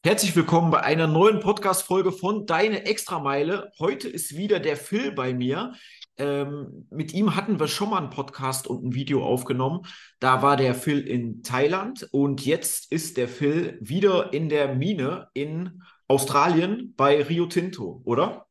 Herzlich willkommen bei einer neuen Podcast-Folge von Deine Extrameile. Heute ist wieder der Phil bei mir. Mit ihm hatten wir schon mal einen Podcast und ein Video aufgenommen. Da war der Phil in Thailand und jetzt ist der Phil wieder in der Mine in Australien bei Rio Tinto, oder?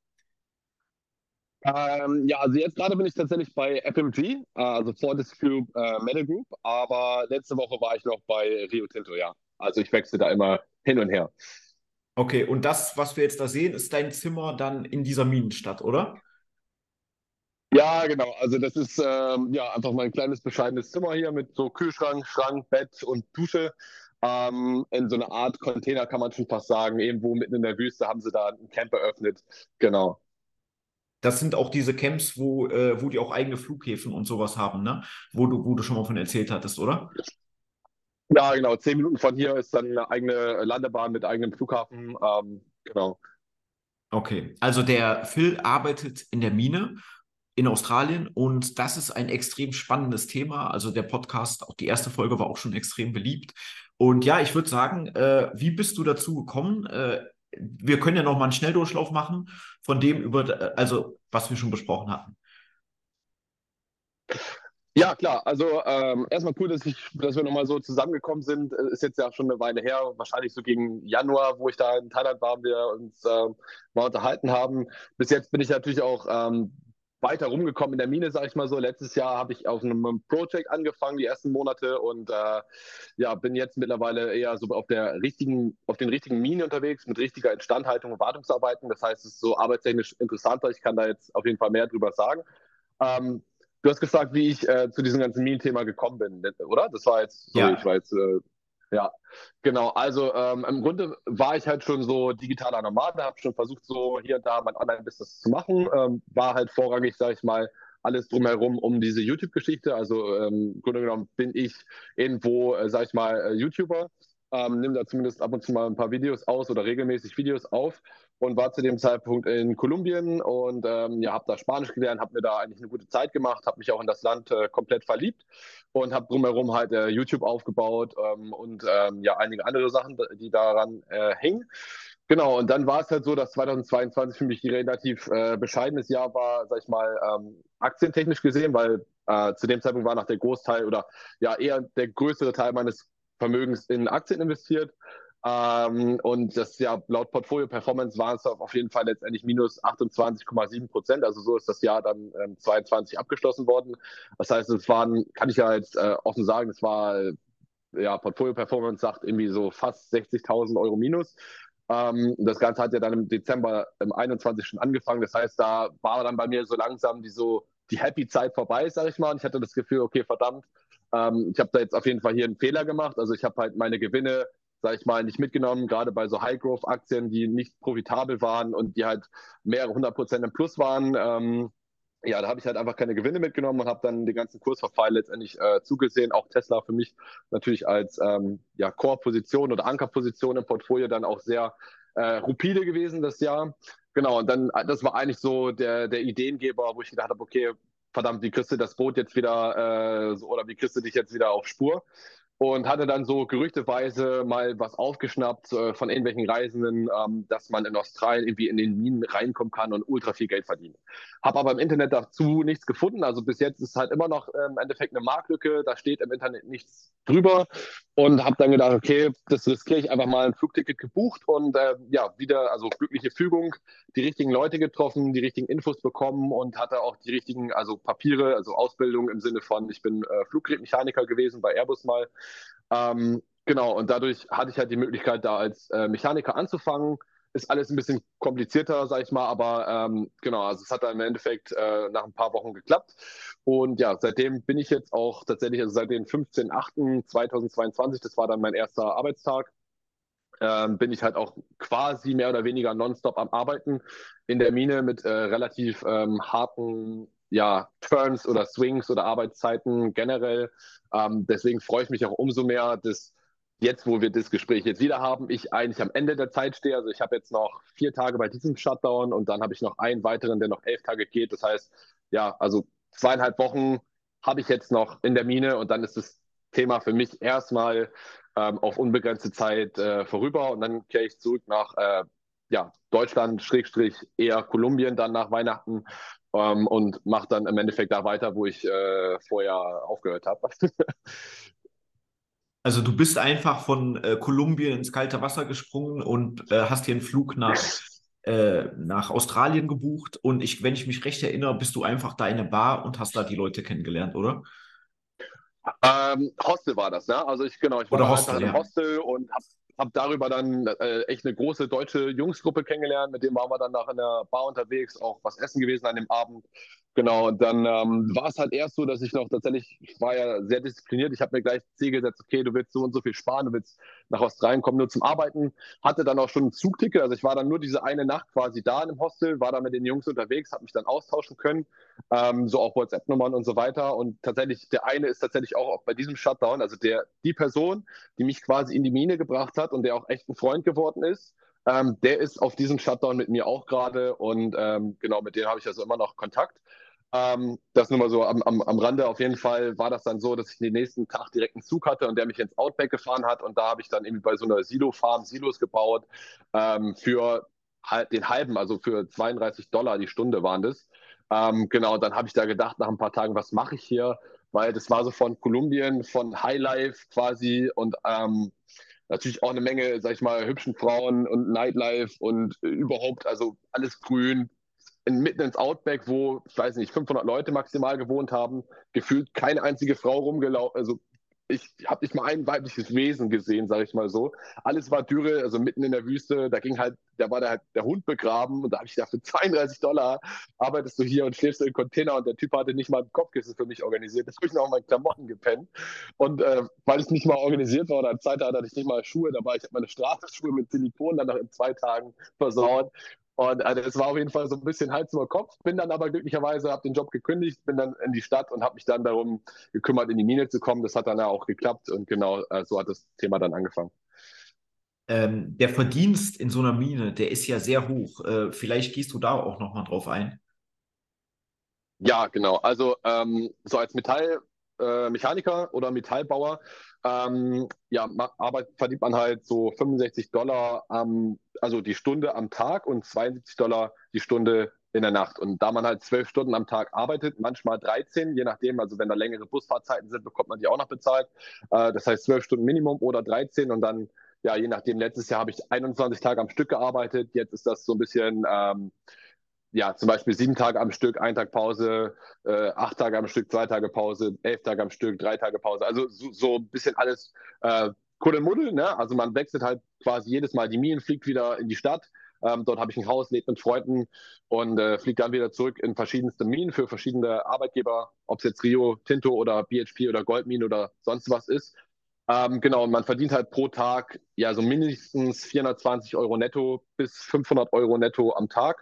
Ja, also jetzt gerade bin ich tatsächlich bei FMG, also Fortescue Metal Group, aber letzte Woche war ich noch bei Rio Tinto, ja. Also ich wechsle da immer hin und her. Okay, und das, was wir jetzt da sehen, ist dein Zimmer dann in dieser Minenstadt, oder? Ja, genau. Also das ist ja einfach mein kleines bescheidenes Zimmer hier mit so Kühlschrank, Schrank, Bett und Dusche. In so einer Art Container kann man schon fast sagen. Irgendwo mitten in der Wüste haben sie da ein Camp eröffnet. Genau. Das sind auch diese Camps, wo die auch eigene Flughäfen und sowas haben, ne? Wo du schon mal von erzählt hattest, oder? Ja, genau. 10 Minuten von hier ist dann eine eigene Landebahn mit eigenem Flughafen. Genau. Okay, also der Phil arbeitet in der Mine in Australien und das ist ein extrem spannendes Thema. Also der Podcast, auch die erste Folge war auch schon extrem beliebt. Und ja, ich würde sagen, wie bist du dazu gekommen? Wir können ja noch mal einen Schnelldurchlauf machen von dem also was wir schon besprochen hatten. Ja, klar. Also erstmal cool, dass wir nochmal so zusammengekommen sind. Ist jetzt ja schon eine Weile her, wahrscheinlich so gegen Januar, wo ich da in Thailand war, wir uns mal unterhalten haben. Bis jetzt bin ich natürlich auch weiter rumgekommen in der Mine, sage ich mal so. Letztes Jahr habe ich auf einem Projekt angefangen, die ersten Monate, und ja, bin jetzt mittlerweile eher so auf den richtigen Minen unterwegs, mit richtiger Instandhaltung und Wartungsarbeiten. Das heißt, es ist so arbeitstechnisch interessanter. Ich kann da jetzt auf jeden Fall mehr drüber sagen. Ähm, Du hast gefragt, wie ich zu diesem ganzen Meme-Thema gekommen bin, oder? Das war jetzt, sorry, ich Ja, war jetzt, ja, genau. Also im Grunde war ich halt schon so digitaler Nomade, habe schon versucht, so hier und da mein Online-Business zu machen. War halt vorrangig, sage ich mal, alles drumherum um diese YouTube-Geschichte. Also im Grunde genommen bin ich irgendwo, sage ich mal, YouTuber. Nimm da zumindest ab und zu mal ein paar Videos aus oder regelmäßig Videos auf und war zu dem Zeitpunkt in Kolumbien und ja, habe da Spanisch gelernt, habe mir da eigentlich eine gute Zeit gemacht, habe mich auch in das Land komplett verliebt und habe drumherum halt YouTube aufgebaut und ja, einige andere Sachen, die daran hingen. Genau, und dann war es halt so, dass 2022 für mich ein relativ bescheidenes Jahr war, sag ich mal, aktientechnisch gesehen, weil zu dem Zeitpunkt war noch der Großteil oder ja eher der größere Teil meines Vermögens in Aktien investiert. Und das ja laut Portfolio Performance waren es auf jeden Fall letztendlich minus 28,7%. Also so ist das Jahr dann 22 abgeschlossen worden. Das heißt, es waren, kann ich ja jetzt offen sagen, es war ja Portfolio Performance sagt irgendwie so fast 60.000 Euro minus. Das Ganze hat ja dann im Dezember im 21 schon angefangen. Das heißt, da war dann bei mir so langsam die Happy Zeit vorbei, sage ich mal. Und ich hatte das Gefühl, okay, verdammt, ich habe da jetzt auf jeden Fall hier einen Fehler gemacht. Also ich habe halt meine Gewinne, sage ich mal, nicht mitgenommen, gerade bei so High-Growth-Aktien, die nicht profitabel waren und die halt mehrere 100% im Plus waren. Ja, da habe ich halt einfach keine Gewinne mitgenommen und habe dann den ganzen Kursverfall letztendlich zugesehen. Auch Tesla für mich natürlich als ja, Core-Position oder Ankerposition im Portfolio dann auch sehr rapide gewesen das Jahr. Genau, und dann, das war eigentlich so der Ideengeber, wo ich gedacht habe, okay, verdammt, wie kriegst du das Boot jetzt wieder, oder wie kriegst du dich jetzt wieder auf Spur? Und hatte dann so gerüchteweise mal was aufgeschnappt von irgendwelchen Reisenden, dass man in Australien irgendwie in den Minen reinkommen kann und ultra viel Geld verdienen. Habe aber im Internet dazu nichts gefunden. Also bis jetzt ist halt immer noch im Endeffekt eine Marktlücke. Da steht im Internet nichts drüber. Und habe dann gedacht, okay, das riskiere ich einfach mal, ein Flugticket gebucht und ja, wieder, also glückliche Fügung, die richtigen Leute getroffen, die richtigen Infos bekommen und hatte auch die richtigen, also Papiere, also Ausbildung im Sinne von, ich bin Fluggerätmechaniker gewesen bei Airbus mal. Genau, und dadurch hatte ich halt die Möglichkeit, da als Mechaniker anzufangen. Ist alles ein bisschen komplizierter, sag ich mal, aber genau, also es hat dann im Endeffekt nach ein paar Wochen geklappt. Und ja, seitdem bin ich jetzt auch tatsächlich, also seit dem 15.08.2022, das war dann mein erster Arbeitstag, bin ich halt auch quasi mehr oder weniger nonstop am Arbeiten in der Mine mit relativ harten ja, Turns oder Swings oder Arbeitszeiten generell. Deswegen freue ich mich auch umso mehr, dass jetzt, wo wir das Gespräch jetzt wieder haben, ich eigentlich am Ende der Zeit stehe. Also ich habe jetzt noch 4 Tage bei diesem Shutdown und dann habe ich noch einen weiteren, der noch 11 Tage geht. Das heißt, ja, also 2,5 Wochen habe ich jetzt noch in der Mine und dann ist das Thema für mich erstmal auf unbegrenzte Zeit vorüber und dann kehre ich zurück nach ja, Deutschland, Schrägstrich eher Kolumbien dann nach Weihnachten und mache dann im Endeffekt da weiter, wo ich vorher aufgehört habe. Also du bist einfach von Kolumbien ins kalte Wasser gesprungen und hast dir einen Flug nach Australien gebucht. Und wenn ich mich recht erinnere, bist du einfach da in der Bar und hast da die Leute kennengelernt, oder? Hostel war das, ne? Also ich war Oder dann einfach Hostel, in einem ja. Hostel und hab darüber dann echt eine große deutsche Jungsgruppe kennengelernt. Mit denen waren wir dann nach einer Bar unterwegs, auch was essen gewesen an dem Abend. Genau, und dann war es halt erst so, dass ich noch tatsächlich, ich war ja sehr diszipliniert, ich habe mir gleich Ziel gesetzt, okay, du willst so und so viel sparen, du willst nach Australien kommen, nur zum Arbeiten. Hatte dann auch schon ein Zugticket, also ich war dann nur diese eine Nacht quasi da in dem Hostel, war da mit den Jungs unterwegs, habe mich dann austauschen können, so auch WhatsApp-Nummern und so weiter. Und tatsächlich, der eine ist tatsächlich auch bei diesem Shutdown, also die Person, die mich quasi in die Mine gebracht hat und der auch echt ein Freund geworden ist, der ist auf diesem Shutdown mit mir auch gerade und genau, mit dem habe ich also immer noch Kontakt. Das nur mal so am Rande. Auf jeden Fall war das dann so, dass ich den nächsten Tag direkt einen Zug hatte und der mich ins Outback gefahren hat. Und da habe ich dann irgendwie bei so einer Silo-Farm Silos gebaut für halt den halben, also für $32 die Stunde waren das. Genau, dann habe ich da gedacht, nach ein paar Tagen, was mache ich hier? Weil das war so von Kolumbien, von Highlife quasi und natürlich auch eine Menge, sag ich mal, hübschen Frauen und Nightlife und überhaupt, also alles grün, mitten ins Outback, wo, ich weiß nicht, 500 Leute maximal gewohnt haben, gefühlt keine einzige Frau rumgelaufen, also ich habe nicht mal ein weibliches Wesen gesehen, sage ich mal so. Alles war Dürre, also mitten in der Wüste. Da war halt der Hund begraben und da habe ich gedacht, für $32 arbeitest du hier und schläfst im Container und der Typ hatte nicht mal ein Kopfkissen für mich organisiert. Das habe ich noch in meinen Klamotten gepennt. Und weil ich nicht mal organisiert war oder Zeit hatte, hatte ich nicht mal Schuhe dabei. Ich habe meine Straßenschuhe mit Silikon dann noch in 2 Tagen versaut. Und es war auf jeden Fall so ein bisschen Hals über Kopf. Bin dann aber glücklicherweise, habe den Job gekündigt, bin dann in die Stadt und habe mich dann darum gekümmert, in die Mine zu kommen. Das hat dann ja auch geklappt und genau so hat das Thema dann angefangen. Der Verdienst in so einer Mine, der ist ja sehr hoch. Vielleicht gehst du da auch nochmal drauf ein. Ja, genau. Also so als Metallmechaniker oder Metallbauer, ja, verdient man halt so $65 also die Stunde am Tag und $72 die Stunde in der Nacht. Und da man halt 12 Stunden am Tag arbeitet, manchmal 13, je nachdem, also wenn da längere Busfahrzeiten sind, bekommt man die auch noch bezahlt. Das heißt 12 Stunden Minimum oder 13 und dann, ja, je nachdem, letztes Jahr habe ich 21 Tage am Stück gearbeitet. Jetzt ist das so ein bisschen ja, zum Beispiel 7 Tage am Stück, 1 Tag Pause, 8 Tage am Stück, 2 Tage Pause, 11 Tage am Stück, 3 Tage Pause. Also so ein bisschen alles Kuddelmuddel, ne? Also man wechselt halt quasi jedes Mal die Minen, fliegt wieder in die Stadt. Dort habe ich ein Haus, lebt mit Freunden und fliegt dann wieder zurück in verschiedenste Minen für verschiedene Arbeitgeber, ob es jetzt Rio Tinto oder BHP oder Goldmine oder sonst was ist. Genau, und man verdient halt pro Tag ja so mindestens 420 € netto bis 500 € netto am Tag.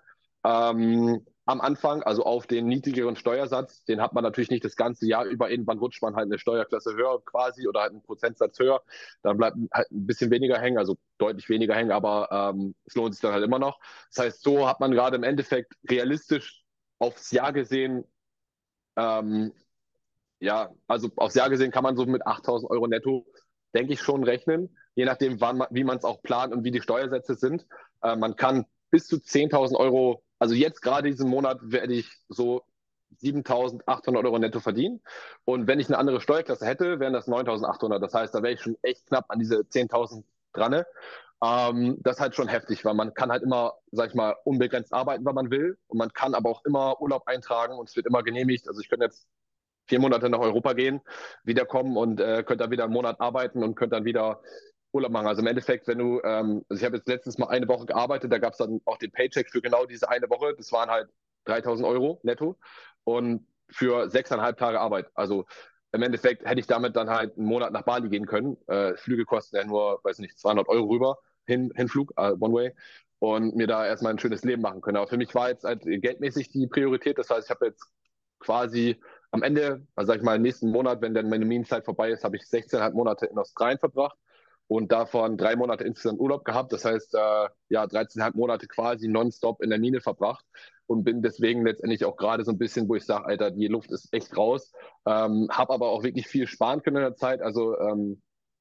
Am Anfang, also auf den niedrigeren Steuersatz, den hat man natürlich nicht das ganze Jahr über. Irgendwann rutscht man halt eine Steuerklasse höher quasi oder halt einen Prozentsatz höher. Dann bleibt halt ein bisschen weniger hängen, also deutlich weniger hängen, aber es lohnt sich dann halt immer noch. Das heißt, so hat man gerade im Endeffekt realistisch aufs Jahr gesehen, ähm, ja, also aufs Jahr gesehen kann man so mit 8.000 € netto, denke ich, schon rechnen, je nachdem, wie man es auch plant und wie die Steuersätze sind. Man kann bis zu 10.000 €, also jetzt gerade diesen Monat werde ich so 7.800 € netto verdienen. Und wenn ich eine andere Steuerklasse hätte, wären das 9.800. Das heißt, da wäre ich schon echt knapp an diese 10.000 dran. Ne? Das ist halt schon heftig, weil man kann halt immer, sag ich mal, unbegrenzt arbeiten, wann man will. Und man kann aber auch immer Urlaub eintragen und es wird immer genehmigt. Also ich könnte jetzt 4 Monate nach Europa gehen, wiederkommen und könnt dann wieder einen Monat arbeiten und könnt dann wieder Urlaub machen. Also im Endeffekt, wenn du, also ich habe jetzt letztens mal eine Woche gearbeitet, da gab es dann auch den Paycheck für genau diese eine Woche. Das waren halt 3.000 € netto und für 6,5 Tage Arbeit. Also im Endeffekt hätte ich damit dann halt einen Monat nach Bali gehen können. Flüge kosten ja nur, weiß nicht, 200 € rüber, Hinflug, One Way. Und mir da erstmal ein schönes Leben machen können. Aber für mich war jetzt halt geldmäßig die Priorität. Das heißt, ich habe jetzt quasi am Ende, also sag ich mal, nächsten Monat, wenn dann meine Minenzeit vorbei ist, habe ich 16,5 Monate in Australien verbracht und davon 3 Monate insgesamt Urlaub gehabt. Das heißt, ja, 13,5 Monate quasi nonstop in der Mine verbracht und bin deswegen letztendlich auch gerade so ein bisschen, wo ich sage, Alter, die Luft ist echt raus. Habe aber auch wirklich viel sparen können in der Zeit. Also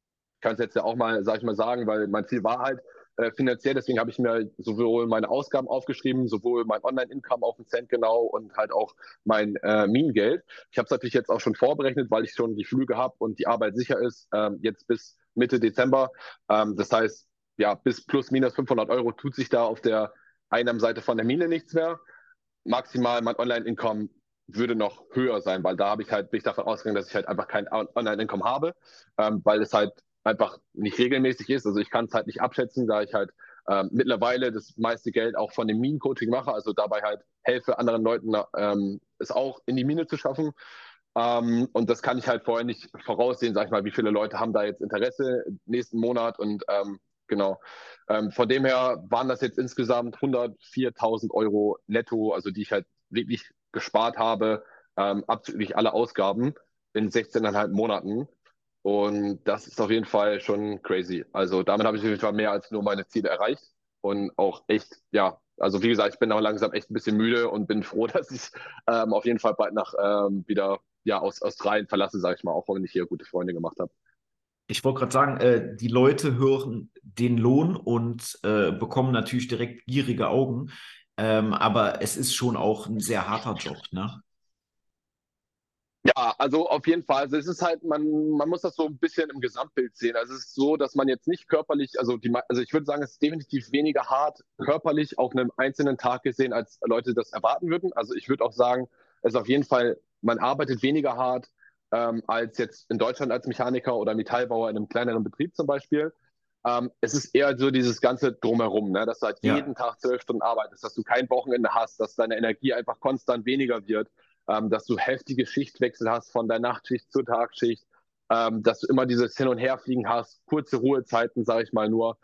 kann es jetzt ja auch mal, sag ich mal, sagen, weil mein Ziel war halt finanziell, deswegen habe ich mir sowohl meine Ausgaben aufgeschrieben, sowohl mein Online-Income auf den Cent genau und halt auch mein Minengeld. Ich habe es natürlich jetzt auch schon vorberechnet, weil ich schon die Flüge habe und die Arbeit sicher ist, jetzt bis Mitte Dezember. Das heißt, ja, bis plus minus 500 Euro tut sich da auf der Einnahmenseite von der Mine nichts mehr. Maximal mein Online-Income würde noch höher sein, weil da bin ich davon ausgegangen, dass ich halt einfach kein Online-Income habe, weil es halt einfach nicht regelmäßig ist. Also ich kann es halt nicht abschätzen, da ich halt mittlerweile das meiste Geld auch von dem Minen-Coaching mache, also dabei halt helfe anderen Leuten, es auch in die Mine zu schaffen. Und das kann ich halt vorher nicht voraussehen, sag ich mal, wie viele Leute haben da jetzt Interesse nächsten Monat und genau. Von dem her waren das jetzt insgesamt 104.000 Euro netto, also die ich halt wirklich gespart habe, abzüglich aller Ausgaben in 16,5 Monaten. Und das ist auf jeden Fall schon crazy. Also damit habe ich auf jeden Fall mehr als nur meine Ziele erreicht. Und auch echt, ja, also wie gesagt, ich bin auch langsam echt ein bisschen müde und bin froh, dass ich auf jeden Fall bald wieder ja, aus Australien verlasse, sage ich mal, auch wenn ich hier gute Freunde gemacht habe. Ich wollte gerade sagen, die Leute hören den Lohn und bekommen natürlich direkt gierige Augen. Aber es ist schon auch ein sehr harter Job, ne? Ja, also auf jeden Fall. Also es ist halt, man muss das so ein bisschen im Gesamtbild sehen. Also es ist so, dass man jetzt nicht körperlich, also ich würde sagen, es ist definitiv weniger hart körperlich auf einem einzelnen Tag gesehen, als Leute das erwarten würden. Also ich würde auch sagen, es ist auf jeden Fall, man arbeitet weniger hart als jetzt in Deutschland als Mechaniker oder Metallbauer in einem kleineren Betrieb zum Beispiel. Es ist eher so dieses ganze Drumherum, ne? Dass du halt jeden Ja. Tag 12 Stunden arbeitest, dass du kein Wochenende hast, dass deine Energie einfach konstant weniger wird, dass du heftige Schichtwechsel hast von der Nachtschicht zur Tagschicht, dass du immer dieses Hin- und Herfliegen hast, kurze Ruhezeiten, sage ich mal nur,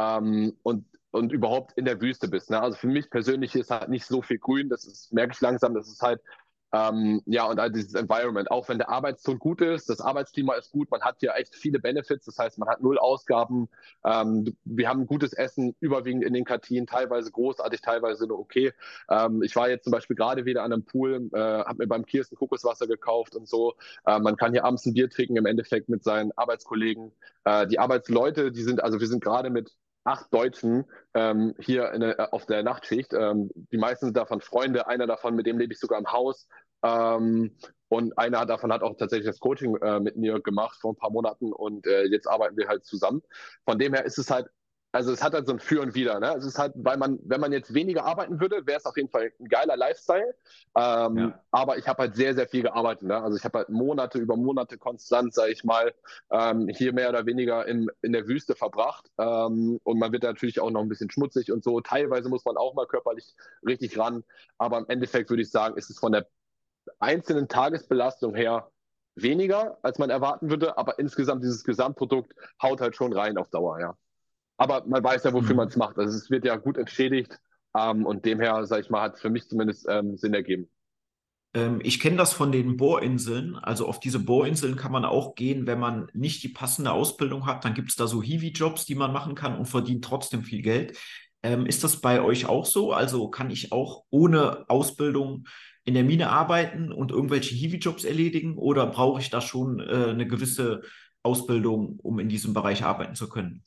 und überhaupt in der Wüste bist. Ne? Also für mich persönlich ist halt nicht so viel Grün, merke ich langsam, das ist halt ja, und all dieses Environment, auch wenn der Arbeitston gut ist, das Arbeitsklima ist gut, man hat hier echt viele Benefits, das heißt, man hat null Ausgaben, wir haben gutes Essen, überwiegend in den Kantinen, teilweise großartig, teilweise nur okay. Ich war jetzt zum Beispiel gerade wieder an einem Pool, habe mir beim Kirsten Kokoswasser gekauft und so. Man kann hier abends ein Bier trinken, im Endeffekt mit seinen Arbeitskollegen. Die Arbeitsleute, wir sind gerade mit 8 Deutschen hier auf der Nachtschicht. Die meisten sind davon Freunde, einer davon, mit dem lebe ich sogar im Haus. Ähm, und einer davon hat auch tatsächlich das Coaching mit mir gemacht vor ein paar Monaten und jetzt arbeiten wir halt zusammen. Von dem her ist es halt, also es hat halt so ein Für und Wider. Ne? Es ist halt, wenn man jetzt weniger arbeiten würde, wäre es auf jeden Fall ein geiler Lifestyle. Ja. Aber ich habe halt sehr, sehr viel gearbeitet. Ne? Also ich habe halt Monate über Monate konstant, sage ich mal, hier mehr oder weniger in der Wüste verbracht. Und man wird natürlich auch noch ein bisschen schmutzig und so. Teilweise muss man auch mal körperlich richtig ran. Aber im Endeffekt würde ich sagen, ist es von der einzelnen Tagesbelastung her weniger, als man erwarten würde. Aber insgesamt dieses Gesamtprodukt haut halt schon rein auf Dauer, ja. Aber man weiß ja, wofür man es Mhm. macht. Also es wird ja gut entschädigt. Und demher, sage ich mal, hat es für mich zumindest Sinn ergeben. Ich kenne das von den Bohrinseln. Also auf diese Bohrinseln kann man auch gehen, wenn man nicht die passende Ausbildung hat. Dann gibt es da so Hiwi-Jobs, die man machen kann und verdient trotzdem viel Geld. Ist das bei euch auch so? Also kann ich auch ohne Ausbildung in der Mine arbeiten und irgendwelche Hiwi-Jobs erledigen? Oder brauche ich da schon eine gewisse Ausbildung, um in diesem Bereich arbeiten zu können?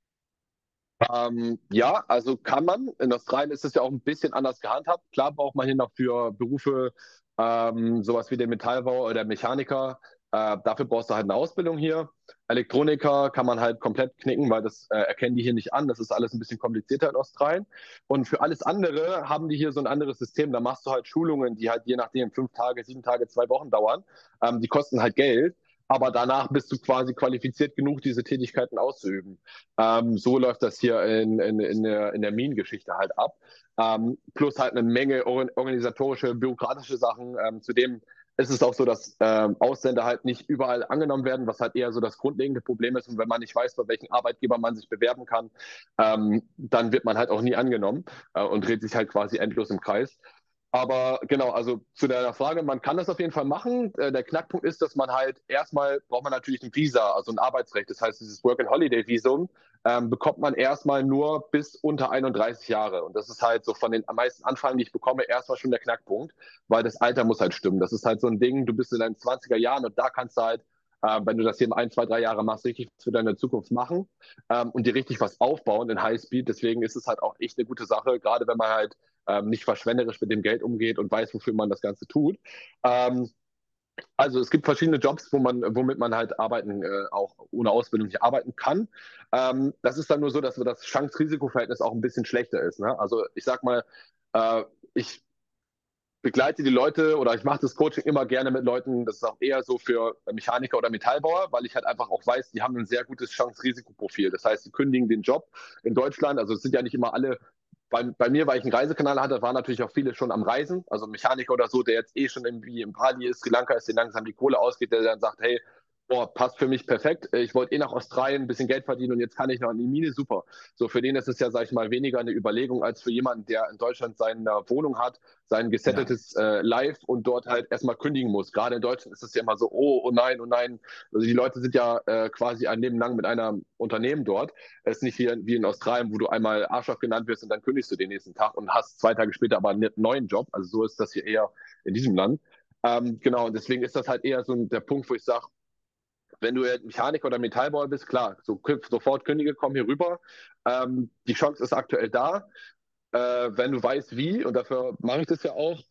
Ja, also kann man. In Australien ist es ja auch ein bisschen anders gehandhabt. Klar braucht man hier noch für Berufe sowas wie den Metallbau oder Mechaniker. Dafür brauchst du halt eine Ausbildung hier. Elektroniker kann man halt komplett knicken, weil das erkennen die hier nicht an. Das ist alles ein bisschen komplizierter in Australien. Und für alles andere haben die hier so ein anderes System. Da machst du halt Schulungen, die halt je nachdem 5 Tage, 7 Tage, 2 Wochen dauern. Die kosten halt Geld. Aber danach bist du quasi qualifiziert genug, diese Tätigkeiten auszuüben. So läuft das hier in der Minengeschichte halt ab. Plus halt eine Menge organisatorische, bürokratische Sachen. Zudem ist es auch so, dass Ausländer halt nicht überall angenommen werden, was halt eher so das grundlegende Problem ist. Und wenn man nicht weiß, bei welchem Arbeitgeber man sich bewerben kann, dann wird man halt auch nie angenommen und dreht sich halt quasi endlos im Kreis. Aber genau, also zu deiner Frage, man kann das auf jeden Fall machen. Der Knackpunkt ist, dass man halt erstmal braucht man natürlich ein Visa, also ein Arbeitsrecht. Das heißt, dieses Work-and-Holiday-Visum bekommt man erstmal nur bis unter 31 Jahre. Und das ist halt so von den meisten Anfragen, die ich bekomme, erstmal schon der Knackpunkt, weil das Alter muss halt stimmen. Das ist halt so ein Ding, du bist in deinen 20er Jahren und da kannst du halt wenn du das hier in 1, 2, 3 Jahre machst, richtig für deine Zukunft machen und dir richtig was aufbauen in Highspeed. Deswegen ist es halt auch echt eine gute Sache, gerade wenn man halt nicht verschwenderisch mit dem Geld umgeht und weiß, wofür man das Ganze tut. Ähm, also es gibt verschiedene Jobs, womit man halt arbeiten, auch ohne Ausbildung nicht arbeiten kann. Das ist dann nur so, dass das Chance-Risiko-Verhältnis auch ein bisschen schlechter ist. Ne? Also ich sag mal, ich begleite die Leute oder ich mache das Coaching immer gerne mit Leuten, das ist auch eher so für Mechaniker oder Metallbauer, weil ich halt einfach auch weiß, die haben ein sehr gutes Chance-Risiko-Profil. Das heißt, sie kündigen den Job in Deutschland, also es sind ja nicht immer alle, bei mir, weil ich einen Reisekanal hatte, waren natürlich auch viele schon am Reisen, also ein Mechaniker oder so, der jetzt eh schon irgendwie in Bali ist, Sri Lanka ist, der langsam die Kohle ausgeht, der dann sagt, hey, boah, passt für mich perfekt. Ich wollte eh nach Australien ein bisschen Geld verdienen und jetzt kann ich noch in die Mine, super. So, für den ist es ja, sag ich mal, weniger eine Überlegung als für jemanden, der in Deutschland seine Wohnung hat, sein Ja, gesetteltes Life und dort halt erstmal kündigen muss. Gerade in Deutschland ist es ja immer so, oh, oh nein, oh nein. Also die Leute sind ja quasi ein Leben lang mit einem Unternehmen dort. Es ist nicht wie in Australien, wo du einmal Arschloch genannt wirst und dann kündigst du den nächsten Tag und hast 2 Tage später aber einen neuen Job. Also so ist das hier eher in diesem Land. Genau, und deswegen ist das halt eher so der Punkt, wo ich sage, wenn du jetzt Mechaniker oder Metallbauer bist, klar, sofort kündige, komm hier rüber. Die Chance ist aktuell da. Wenn du weißt, wie, und dafür mache ich das ja auch,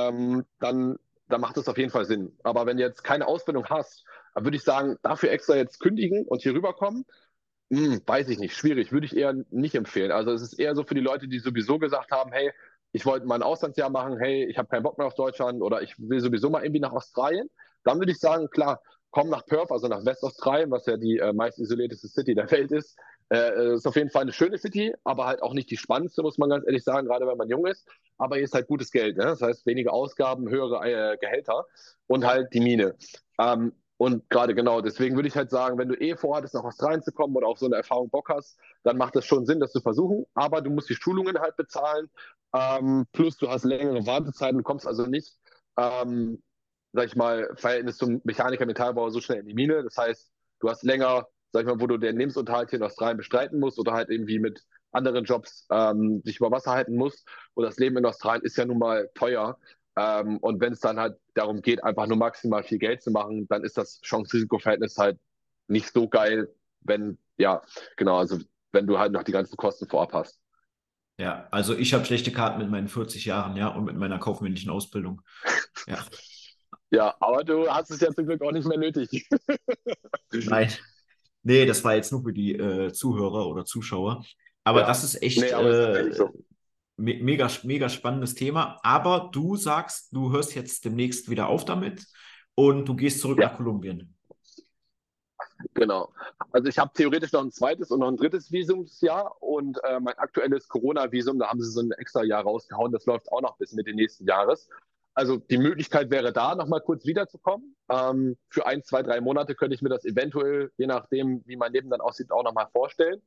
dann macht das auf jeden Fall Sinn. Aber wenn du jetzt keine Ausbildung hast, dann würde ich sagen, dafür extra jetzt kündigen und hier rüberkommen, weiß ich nicht, schwierig, würde ich eher nicht empfehlen. Also es ist eher so für die Leute, die sowieso gesagt haben, hey, ich wollte mal ein Auslandsjahr machen, hey, ich habe keinen Bock mehr auf Deutschland oder ich will sowieso mal irgendwie nach Australien. Dann würde ich sagen, klar, komm nach Perth, also nach Westaustralien, was ja die meist isolierteste City der Welt ist. Ist auf jeden Fall eine schöne City, aber halt auch nicht die spannendste, muss man ganz ehrlich sagen, gerade wenn man jung ist. Aber hier ist halt gutes Geld, ne? Das heißt, weniger Ausgaben, höhere Gehälter und halt die Mine. Und gerade genau, deswegen würde ich halt sagen, wenn du eh vorhattest, nach Australien zu kommen oder auf so eine Erfahrung Bock hast, dann macht das schon Sinn, das zu versuchen. Aber du musst die Schulungen halt bezahlen. Plus du hast längere Wartezeiten, du kommst also nicht, ähm, sag ich mal, Verhältnis zum Mechaniker, Metallbauer so schnell in die Mine. Das heißt, du hast länger, sag ich mal, wo du den Lebensunterhalt hier in Australien bestreiten musst oder halt irgendwie mit anderen Jobs dich über Wasser halten musst. Und das Leben in Australien ist ja nun mal teuer. Und wenn es dann halt darum geht, einfach nur maximal viel Geld zu machen, dann ist das Chance-Risiko-Verhältnis halt nicht so geil, wenn, ja, genau, also wenn du halt noch die ganzen Kosten vorab hast. ja. Also ich habe schlechte Karten mit meinen 40 Jahren, ja, und mit meiner kaufmännischen Ausbildung. Ja, Ja, aber du hast es ja zum Glück auch nicht mehr nötig. nein. Nee, das war jetzt nur für die Zuhörer oder Zuschauer. Aber Ja, das ist echt nee, aber es ist tatsächlich so. mega spannendes Thema. Aber du sagst, du hörst jetzt demnächst wieder auf damit und du gehst zurück Ja, nach Kolumbien. genau. Also ich habe theoretisch noch ein zweites und noch ein drittes Visumsjahr und mein aktuelles Corona-Visum, da haben sie so ein extra Jahr rausgehauen, das läuft auch noch bis Mitte nächsten Jahres. Also die Möglichkeit wäre da, nochmal kurz wiederzukommen. Für 1, 2, 3 Monate könnte ich mir das eventuell, je nachdem, wie mein Leben dann aussieht, auch nochmal vorstellen.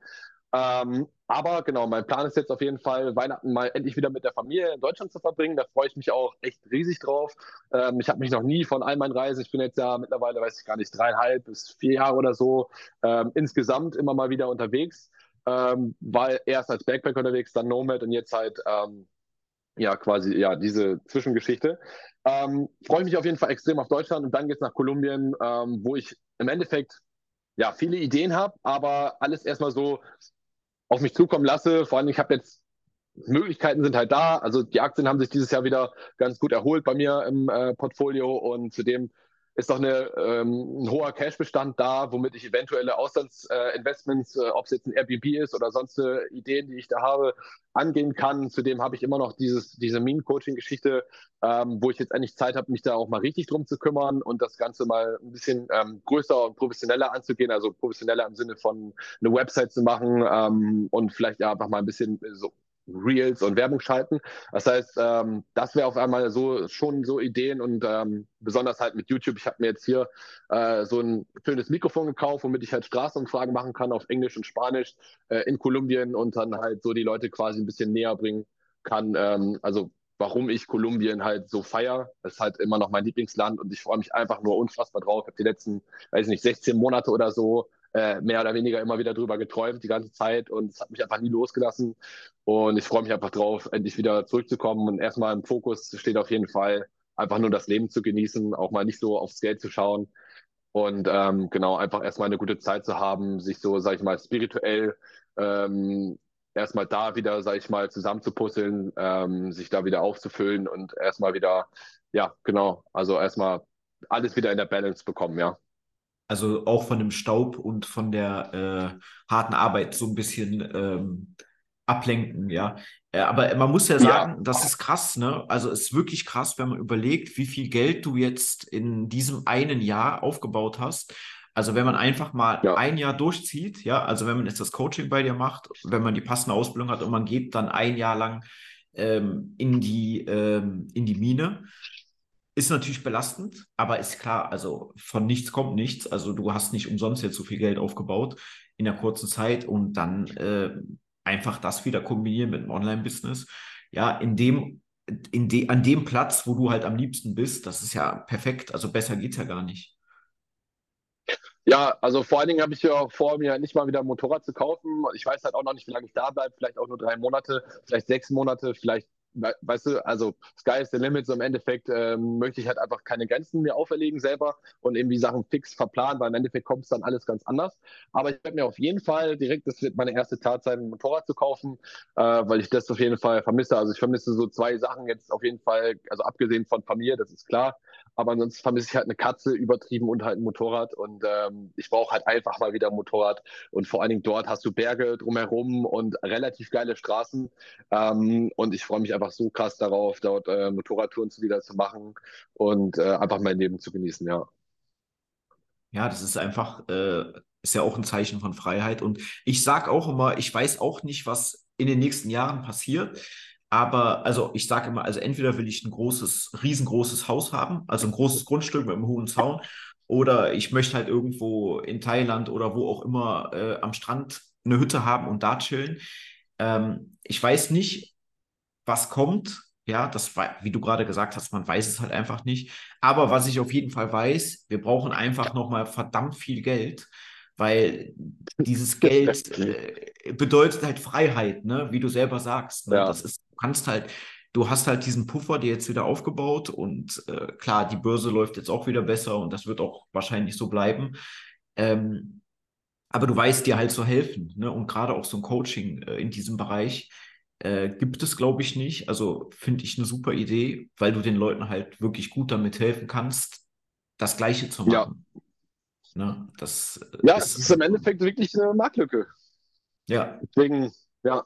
Aber genau, mein Plan ist jetzt auf jeden Fall, Weihnachten mal endlich wieder mit der Familie in Deutschland zu verbringen. Da freue ich mich auch echt riesig drauf. Ich habe mich noch nie von all meinen Reisen, ich bin jetzt ja mittlerweile, weiß ich gar nicht, 3,5 bis 4 Jahre oder so, insgesamt immer mal wieder unterwegs. War erst als Backpacker unterwegs, dann Nomad und jetzt halt ja quasi ja diese Zwischengeschichte. Freue mich auf jeden Fall extrem auf Deutschland und dann geht's nach Kolumbien, wo ich im Endeffekt ja viele Ideen habe, aber alles erstmal so auf mich zukommen lasse. Vor allem, ich habe jetzt Möglichkeiten sind halt da. Also die Aktien haben sich dieses Jahr wieder ganz gut erholt bei mir im Portfolio und zudem ist noch ein hoher Cashbestand da, womit ich eventuelle Auslandsinvestments, ob es jetzt ein Airbnb ist oder sonst Ideen, die ich da habe, angehen kann. Zudem habe ich immer noch diese Minen-Coaching-Geschichte, wo ich jetzt endlich Zeit habe, mich da auch mal richtig drum zu kümmern und das Ganze mal ein bisschen größer und professioneller anzugehen. Also professioneller im Sinne von eine Website zu machen und vielleicht ja einfach mal ein bisschen so Reels und Werbung schalten. Das heißt, das wäre auf einmal so schon so Ideen und besonders halt mit YouTube. Ich habe mir jetzt hier so ein schönes Mikrofon gekauft, womit ich halt Straßenumfragen machen kann auf Englisch und Spanisch in Kolumbien und dann halt so die Leute quasi ein bisschen näher bringen kann. Also warum ich Kolumbien halt so feier. Das ist halt immer noch mein Lieblingsland und ich freue mich einfach nur unfassbar drauf. Ich habe die letzten, weiß nicht, 16 Monate oder so mehr oder weniger immer wieder drüber geträumt, die ganze Zeit und es hat mich einfach nie losgelassen. Und ich freue mich einfach drauf, endlich wieder zurückzukommen. Und erstmal im Fokus steht auf jeden Fall, einfach nur das Leben zu genießen, auch mal nicht so aufs Geld zu schauen. Und genau, einfach erstmal eine gute Zeit zu haben, sich so, sag ich mal, spirituell ähm, erstmal da wieder, sag ich mal, zusammenzupuzzeln, sich da wieder aufzufüllen und erstmal wieder, ja, genau, also erstmal alles wieder in der Balance bekommen, ja. Also auch von dem Staub und von der harten Arbeit so ein bisschen ablenken, ja. Aber man muss ja Ja, sagen, das ist krass, ne? Also es ist wirklich krass, wenn man überlegt, wie viel Geld du jetzt in diesem einen Jahr aufgebaut hast. Also wenn man einfach mal ja, ein Jahr durchzieht, ja, also wenn man jetzt das Coaching bei dir macht, wenn man die passende Ausbildung hat und man geht dann ein Jahr lang in die Mine, ist natürlich belastend, aber ist klar, also von nichts kommt nichts. Also du hast nicht umsonst jetzt so viel Geld aufgebaut in der kurzen Zeit und dann einfach das wieder kombinieren mit einem Online-Business. Ja, an dem Platz, wo du halt am liebsten bist, das ist ja perfekt. Also besser geht's ja gar nicht. ja, also vor allen Dingen habe ich ja vor, mir nicht mal wieder ein Motorrad zu kaufen. Ich weiß halt auch noch nicht, wie lange ich da bleibe. Vielleicht auch nur 3 Monate, vielleicht 6 Monate, vielleicht, weißt du, also Sky is the limit. So im Endeffekt möchte ich halt einfach keine Grenzen mir auferlegen selber und irgendwie Sachen fix verplanen, weil im Endeffekt kommt es dann alles ganz anders. Aber ich werde mir auf jeden Fall direkt, das wird meine erste Tat sein, ein Motorrad zu kaufen, weil ich das auf jeden Fall vermisse. Also ich vermisse so zwei Sachen jetzt auf jeden Fall, also abgesehen von Familie, das ist klar. Aber ansonsten vermisse ich halt eine Katze übertrieben und halt ein Motorrad. Und ich brauche halt einfach mal wieder ein Motorrad. Und vor allen Dingen dort hast du Berge drumherum und relativ geile Straßen. Und ich freue mich einfach so krass darauf, dort Motorradtouren wieder zu machen und einfach mein Leben zu genießen, ja. Ja, das ist einfach, ist ja auch ein Zeichen von Freiheit. Und ich sag auch immer, ich weiß auch nicht, was in den nächsten Jahren passiert. Aber also ich sage immer, also entweder will ich ein großes, riesengroßes Haus haben, also ein großes Grundstück mit einem hohen Zaun, oder ich möchte halt irgendwo in Thailand oder wo auch immer am Strand eine Hütte haben und da chillen. Ich weiß nicht, was kommt. Ja, wie du gerade gesagt hast, man weiß es halt einfach nicht. Aber was ich auf jeden Fall weiß, wir brauchen einfach nochmal verdammt viel Geld, weil dieses Geld bedeutet halt Freiheit, ne? Wie du selber sagst, ne? Ja, Das ist, du hast halt diesen Puffer dir jetzt wieder aufgebaut und klar, die Börse läuft jetzt auch wieder besser und das wird auch wahrscheinlich so bleiben. Ähm, aber du weißt dir halt zu helfen, ne? Und gerade auch so ein Coaching in diesem Bereich gibt es, glaube ich, nicht. Also finde ich eine super Idee, weil du den Leuten halt wirklich gut damit helfen kannst, das Gleiche zu ja. machen. Ne? Das Ja, es ist, ist im Endeffekt wirklich eine Marktlücke. ja, Deswegen, ja,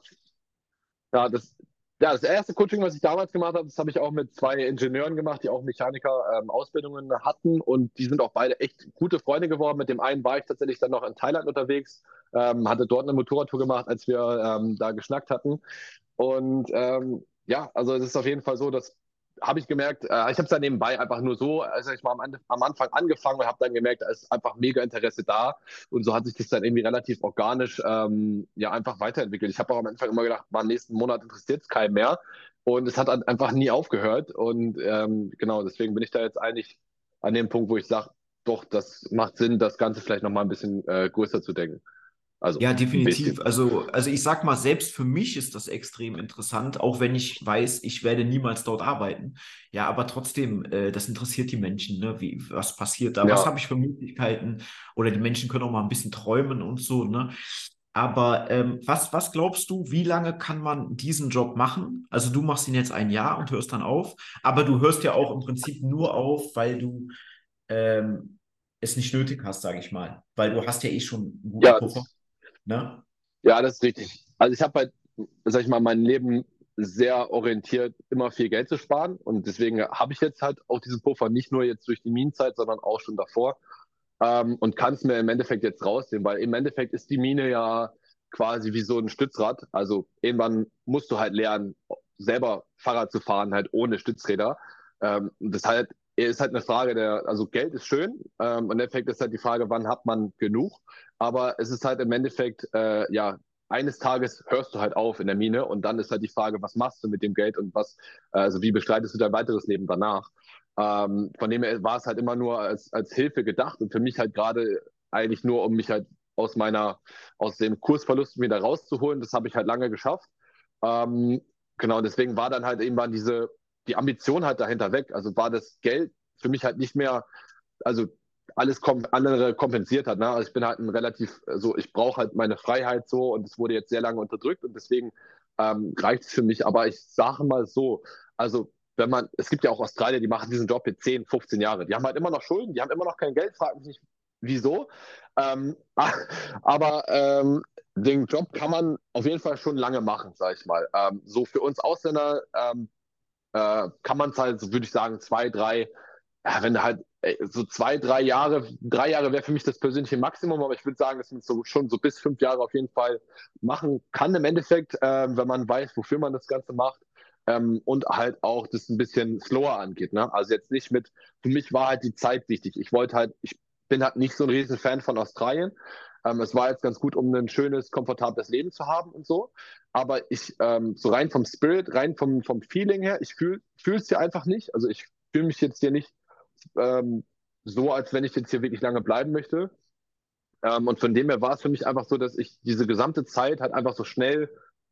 Ja, das erste Coaching, was ich damals gemacht habe, das habe ich auch mit zwei Ingenieuren gemacht, die auch Mechaniker-Ausbildungen hatten. Und die sind auch beide echt gute Freunde geworden. Mit dem einen war ich tatsächlich dann noch in Thailand unterwegs, hatte dort eine Motorradtour gemacht, als wir da geschnackt hatten. Und ja, also es ist auf jeden Fall so, dass habe ich gemerkt, ich habe es dann nebenbei einfach nur so, also ich mal am Anfang angefangen und habe dann gemerkt, da ist einfach mega Interesse da. Und so hat sich das dann irgendwie relativ organisch ja einfach weiterentwickelt. Ich habe auch am Anfang immer gedacht, man, nächsten Monat interessiert es keinen mehr. Und es hat dann einfach nie aufgehört. Und genau, deswegen bin ich da jetzt eigentlich an dem Punkt, wo ich sage, doch, das macht Sinn, das Ganze vielleicht nochmal ein bisschen größer zu denken. Also ja, ein bisschen. definitiv. Also ich sag mal, selbst für mich ist das extrem interessant, auch wenn ich weiß, ich werde niemals dort arbeiten. Ja, aber trotzdem, das interessiert die Menschen, ne? Was passiert da? Was Ja, habe ich für Möglichkeiten? Oder die Menschen können auch mal ein bisschen träumen und so, ne? Aber was glaubst du, wie lange kann man diesen Job machen? Also du machst ihn jetzt ein Jahr und hörst dann auf, aber du hörst ja auch im Prinzip nur auf, weil du ähm, es nicht nötig hast, sage ich mal. Weil du hast ja eh schon einen guten ja, Puffer. Ne? ja, das ist richtig. Also ich habe halt, sag ich mal, mein Leben sehr orientiert, immer viel Geld zu sparen. Und deswegen habe ich jetzt halt auch diesen Puffer nicht nur jetzt durch die Minenzeit, sondern auch schon davor. Und kann es mir im Endeffekt jetzt rausnehmen, weil im Endeffekt ist die Mine ja quasi wie so ein Stützrad. Also irgendwann musst du halt lernen, selber Fahrrad zu fahren, halt ohne Stützräder. Das halt, ist halt eine Frage also Geld ist schön. Im Endeffekt ist halt die Frage, wann hat man genug? Aber es ist halt im Endeffekt, ja, eines Tages hörst du halt auf in der Mine und dann ist halt die Frage, was machst du mit dem Geld und also wie bestreitest du dein weiteres Leben danach? Von dem her war es halt immer nur als Hilfe gedacht und für mich halt gerade eigentlich nur, um mich halt aus dem Kursverlust wieder rauszuholen. Das habe ich halt lange geschafft. Ähm, genau, deswegen war dann halt irgendwann die Ambition halt dahinter weg. Also war das Geld für mich halt nicht mehr, also andere kompensiert hat. Ne? Also ich bin halt ein relativ, so ich brauche halt meine Freiheit so und es wurde jetzt sehr lange unterdrückt und deswegen reicht es für mich. Aber ich sage mal so, also es gibt ja auch Australier, die machen diesen Job jetzt 10, 15 Jahre. Die haben halt immer noch Schulden, die haben immer noch kein Geld, frag mich nicht wieso. Ähm, aber den Job kann man auf jeden Fall schon lange machen, sag ich mal. So für uns Ausländer kann man es halt, so würde ich sagen, 2, 3, ja, wenn du halt so 2, 3 Jahre, 3 Jahre wäre für mich das persönliche Maximum, aber ich würde sagen, dass man es so, schon so bis 5 Jahre auf jeden Fall machen kann im Endeffekt, wenn man weiß, wofür man das Ganze macht. Und halt auch das ein bisschen slower angeht. Ne? Also jetzt nicht für mich war halt die Zeit wichtig. Ich bin halt nicht so ein riesen Fan von Australien. Es war jetzt ganz gut, um ein schönes, komfortables Leben zu haben und so. Aber so rein vom Spirit, rein vom Feeling her, ich fühle es hier einfach nicht. Also ich fühle mich jetzt hier nicht ähm, so, als wenn ich jetzt hier wirklich lange bleiben möchte. Und von dem her war es für mich einfach so, dass ich diese gesamte Zeit halt einfach so schnell,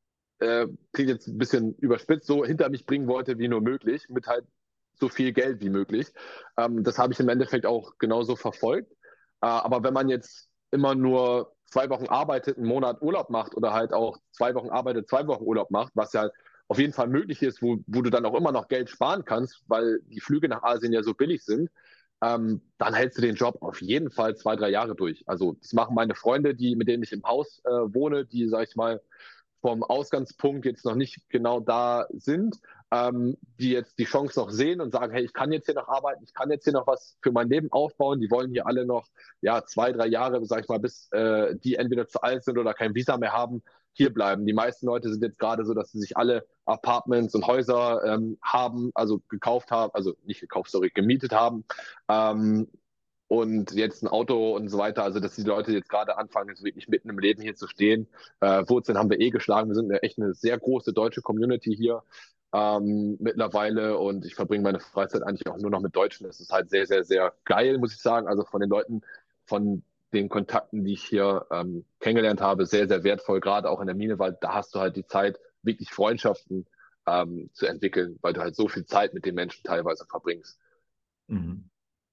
klingt jetzt ein bisschen überspitzt, so hinter mich bringen wollte, wie nur möglich, mit halt so viel Geld wie möglich. Das habe ich im Endeffekt auch genauso verfolgt. Aber wenn man jetzt immer nur 2 Wochen arbeitet, einen Monat Urlaub macht oder halt auch 2 Wochen arbeitet, 2 Wochen Urlaub macht, was ja auf jeden Fall möglich ist, wo du dann auch immer noch Geld sparen kannst, weil die Flüge nach Asien ja so billig sind, dann hältst du den Job auf jeden Fall 2, 3 Jahre durch. Also das machen meine Freunde, mit denen ich im Haus wohne, die, sag ich mal, vom Ausgangspunkt jetzt noch nicht genau da sind, die jetzt die Chance noch sehen und sagen, hey, ich kann jetzt hier noch arbeiten, ich kann jetzt hier noch was für mein Leben aufbauen. Die wollen hier alle noch 2, 3 Jahre, sag ich mal, bis die entweder zu alt sind oder kein Visa mehr haben, hier bleiben. Die meisten Leute sind jetzt gerade so, dass sie sich alle Apartments und Häuser haben, also gekauft haben, also nicht gekauft, sorry, gemietet haben. Ähm, und jetzt ein Auto und so weiter. Also, dass die Leute jetzt gerade anfangen, jetzt wirklich mitten im Leben hier zu stehen. Wurzeln haben wir geschlagen. Wir sind echt eine sehr große deutsche Community hier mittlerweile und ich verbringe meine Freizeit eigentlich auch nur noch mit Deutschen. Das ist halt sehr, sehr, sehr geil, muss ich sagen. Also von den Leuten, von den Kontakten, die ich hier kennengelernt habe, sehr, sehr wertvoll, gerade auch in der Mine, weil da hast du halt die Zeit, wirklich Freundschaften zu entwickeln, weil du halt so viel Zeit mit den Menschen teilweise verbringst. Mhm.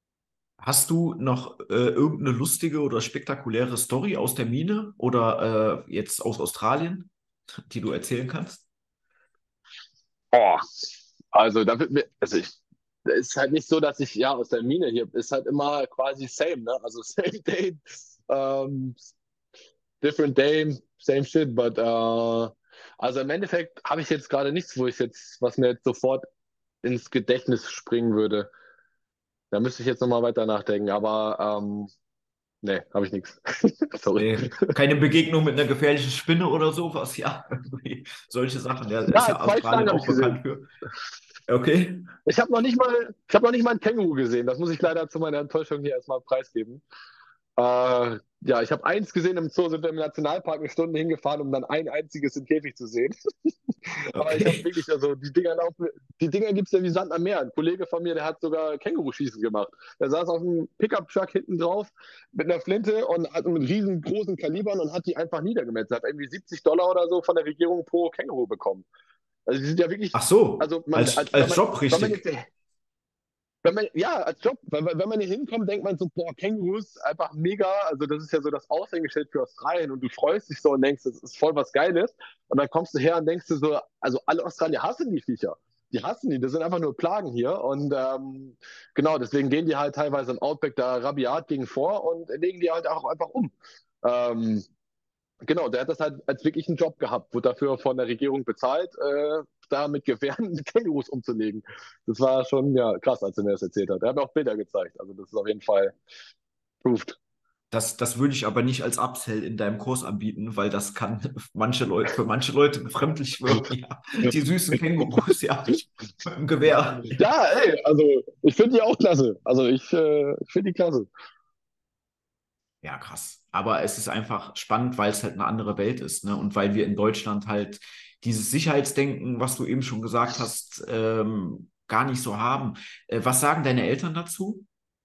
Hast du noch irgendeine lustige oder spektakuläre Story aus der Mine oder jetzt aus Australien, die du erzählen kannst? Oh, also da ist halt nicht so, dass ich ja aus der Mine hier ist halt immer quasi same, ne? Also same day, ähm, different day, same shit, but also im Endeffekt habe ich jetzt gerade nichts, was mir jetzt sofort ins Gedächtnis springen würde. Da müsste ich jetzt nochmal weiter nachdenken, aber nee, habe ich nichts. Sorry. Nee, keine Begegnung mit einer gefährlichen Spinne oder sowas, ja, irgendwie solche Sachen. Ja, ist Ja, ja zwei Australien Schlangen habe ich auch bekannt gesehen. für. Okay. Ich habe noch nicht mal ein Känguru gesehen. Das muss ich leider zu meiner Enttäuschung hier erstmal preisgeben. Ja, ich habe eins gesehen im Zoo, sind wir im Nationalpark eine Stunde hingefahren, um dann ein einziges im Käfig zu sehen. Aber ich habe Okay. wirklich, also die Dinger gibt es ja wie Sand am Meer. Ein Kollege von mir, der hat sogar Känguruschießen gemacht. Der saß auf einem Pickup-Truck hinten drauf mit einer Flinte und hat mit riesengroßen Kalibern und hat die einfach niedergemetzelt. Hat irgendwie $70 oder so von der Regierung pro Känguru bekommen. Also die sind ja wirklich, Ach so, also man, als Job wenn man richtig. jetzt ja, als Job, wenn man hier hinkommt, denkt man so, boah, Kängurus, einfach mega. Also, das ist ja so das Aushängeschild für Australien und du freust dich so und denkst, das ist voll was Geiles. Und dann kommst du her und denkst du so, also alle Australier hassen die Viecher. Die hassen die, das sind einfach nur Plagen hier. Und genau, deswegen gehen die halt teilweise im Outback da rabiat gegen vor und legen die halt auch einfach um. Ähm, Genau, der hat das halt als wirklich einen Job gehabt, wurde dafür von der Regierung bezahlt, da mit Gewehren Kängurus umzulegen. Das war schon ja krass, als er mir das erzählt hat. Er hat mir auch Bilder gezeigt. Also das ist auf jeden Fall proved. Das würde ich aber nicht als Upsell in deinem Kurs anbieten, weil das kann für manche Leute befremdlich wirken. Ja, die süßen Kängurus, ja, mit dem Gewehr. Ja, ey, also ich finde die auch klasse. Also ich finde die klasse. Ja, krass. Aber es ist einfach spannend, weil es halt eine andere Welt ist, ne? Und weil wir in Deutschland halt dieses Sicherheitsdenken, was du eben schon gesagt hast, gar nicht so haben. Was sagen deine Eltern dazu?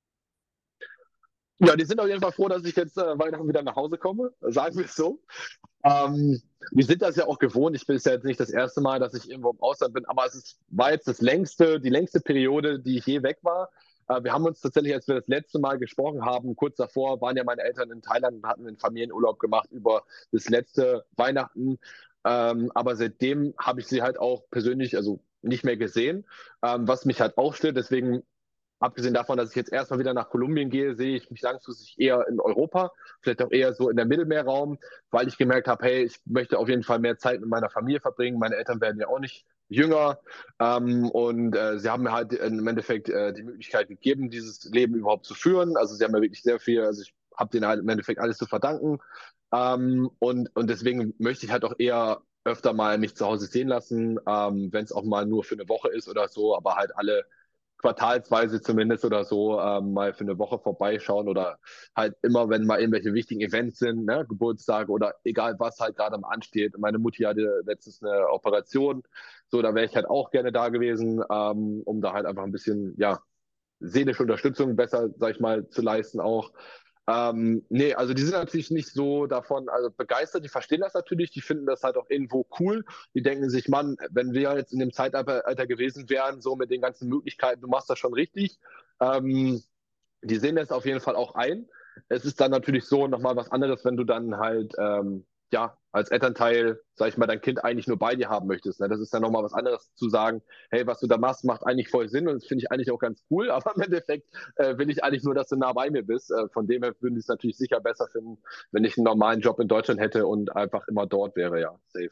Ja, die sind auf jeden Fall froh, dass ich jetzt Weihnachten wieder nach Hause komme, sagen wir es so. Ähm, Wir sind das ja auch gewohnt. Ich bin es ja jetzt nicht das erste Mal, dass ich irgendwo im Ausland bin, aber war jetzt die längste Periode, die ich je weg war. Wir haben uns tatsächlich, als wir das letzte Mal gesprochen haben, kurz davor waren ja meine Eltern in Thailand und hatten einen Familienurlaub gemacht über das letzte Weihnachten. Aber seitdem habe ich sie halt auch persönlich, also nicht mehr gesehen, was mich halt auch stört. Deswegen, abgesehen davon, dass ich jetzt erstmal wieder nach Kolumbien gehe, sehe ich mich langfristig eher in Europa, vielleicht auch eher so in der Mittelmeerraum, weil ich gemerkt habe, hey, ich möchte auf jeden Fall mehr Zeit mit meiner Familie verbringen. Meine Eltern werden ja auch nicht jünger, und sie haben mir halt im Endeffekt die Möglichkeit gegeben, dieses Leben überhaupt zu führen. Also sie haben mir wirklich sehr viel, also ich habe denen halt im Endeffekt alles zu verdanken. Und deswegen möchte ich halt auch eher öfter mal mich zu Hause sehen lassen, wenn es auch mal nur für eine Woche ist oder so, aber halt alle quartalsweise zumindest oder so mal für eine Woche vorbeischauen oder halt immer, wenn mal irgendwelche wichtigen Events sind, ne, Geburtstage oder egal was halt gerade am ansteht. Meine Mutti hatte letztens eine Operation, so da wäre ich halt auch gerne da gewesen, um da halt einfach ein bisschen, ja, seelische Unterstützung besser, sag ich mal, zu leisten auch. Nee, also die sind natürlich nicht so davon also begeistert, die verstehen das natürlich, die finden das halt auch irgendwo cool. Die denken sich, Mann, wenn wir jetzt in dem Zeitalter gewesen wären, so mit den ganzen Möglichkeiten, du machst das schon richtig. Ähm, Die sehen das auf jeden Fall auch ein. Es ist dann natürlich so nochmal was anderes, wenn du dann halt, ja, als Elternteil, sag ich mal, dein Kind eigentlich nur bei dir haben möchtest. Ne? Das ist dann nochmal was anderes zu sagen, hey, was du da machst, macht eigentlich voll Sinn und das finde ich eigentlich auch ganz cool, aber im Endeffekt will ich eigentlich nur, dass du nah bei mir bist. Von dem her würden die es natürlich sicher besser finden, wenn ich einen normalen Job in Deutschland hätte und einfach immer dort wäre, ja, safe.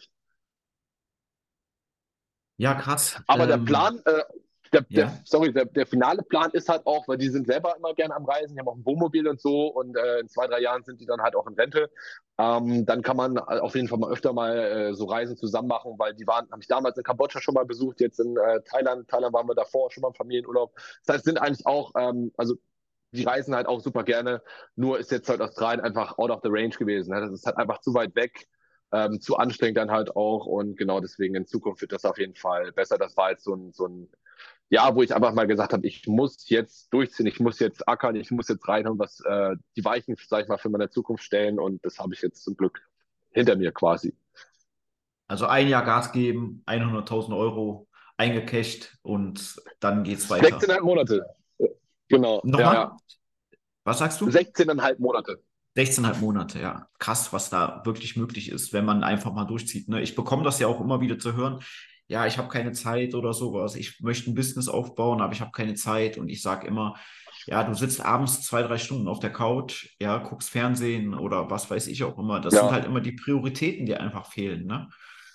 Ja, krass. Aber der Plan, Ja. sorry, der finale Plan ist halt auch, weil die sind selber immer gerne am Reisen, die haben auch ein Wohnmobil und so und in 2, 3 Jahren sind die dann halt auch in Rente. Dann kann man auf jeden Fall mal öfter mal so Reisen zusammen machen, weil die waren, habe ich damals in Kambodscha schon mal besucht, jetzt in Thailand. Thailand waren wir davor schon mal im Familienurlaub. Das heißt, sind eigentlich auch, also die reisen halt auch super gerne, nur ist jetzt halt Australien einfach out of the range gewesen. Ne? Das ist halt einfach zu weit weg, zu anstrengend dann halt auch und genau deswegen in Zukunft wird das auf jeden Fall besser. Das war jetzt so ein Jahr, wo ich einfach mal gesagt habe, ich muss jetzt durchziehen, ich muss jetzt ackern, ich muss jetzt rein und was die Weichen, sag ich mal, für meine Zukunft stellen und das habe ich jetzt zum Glück hinter mir quasi. Also ein Jahr Gas geben, 100.000 € eingecasht und dann geht's weiter. 16,5 Monate. Genau, ja, ja. Nochmal? Was sagst du? 16,5 Monate. 16,5 Monate, ja. Krass, was da wirklich möglich ist, wenn man einfach mal durchzieht. Ne? Ich bekomme das ja auch immer wieder zu hören. Ja, ich habe keine Zeit oder sowas. Ich möchte ein Business aufbauen, aber ich habe keine Zeit. Und ich sage immer, ja, du sitzt abends 2, 3 Stunden auf der Couch, ja, guckst Fernsehen oder was weiß ich auch immer. Das sind Ja. halt immer die Prioritäten, die einfach fehlen, ne?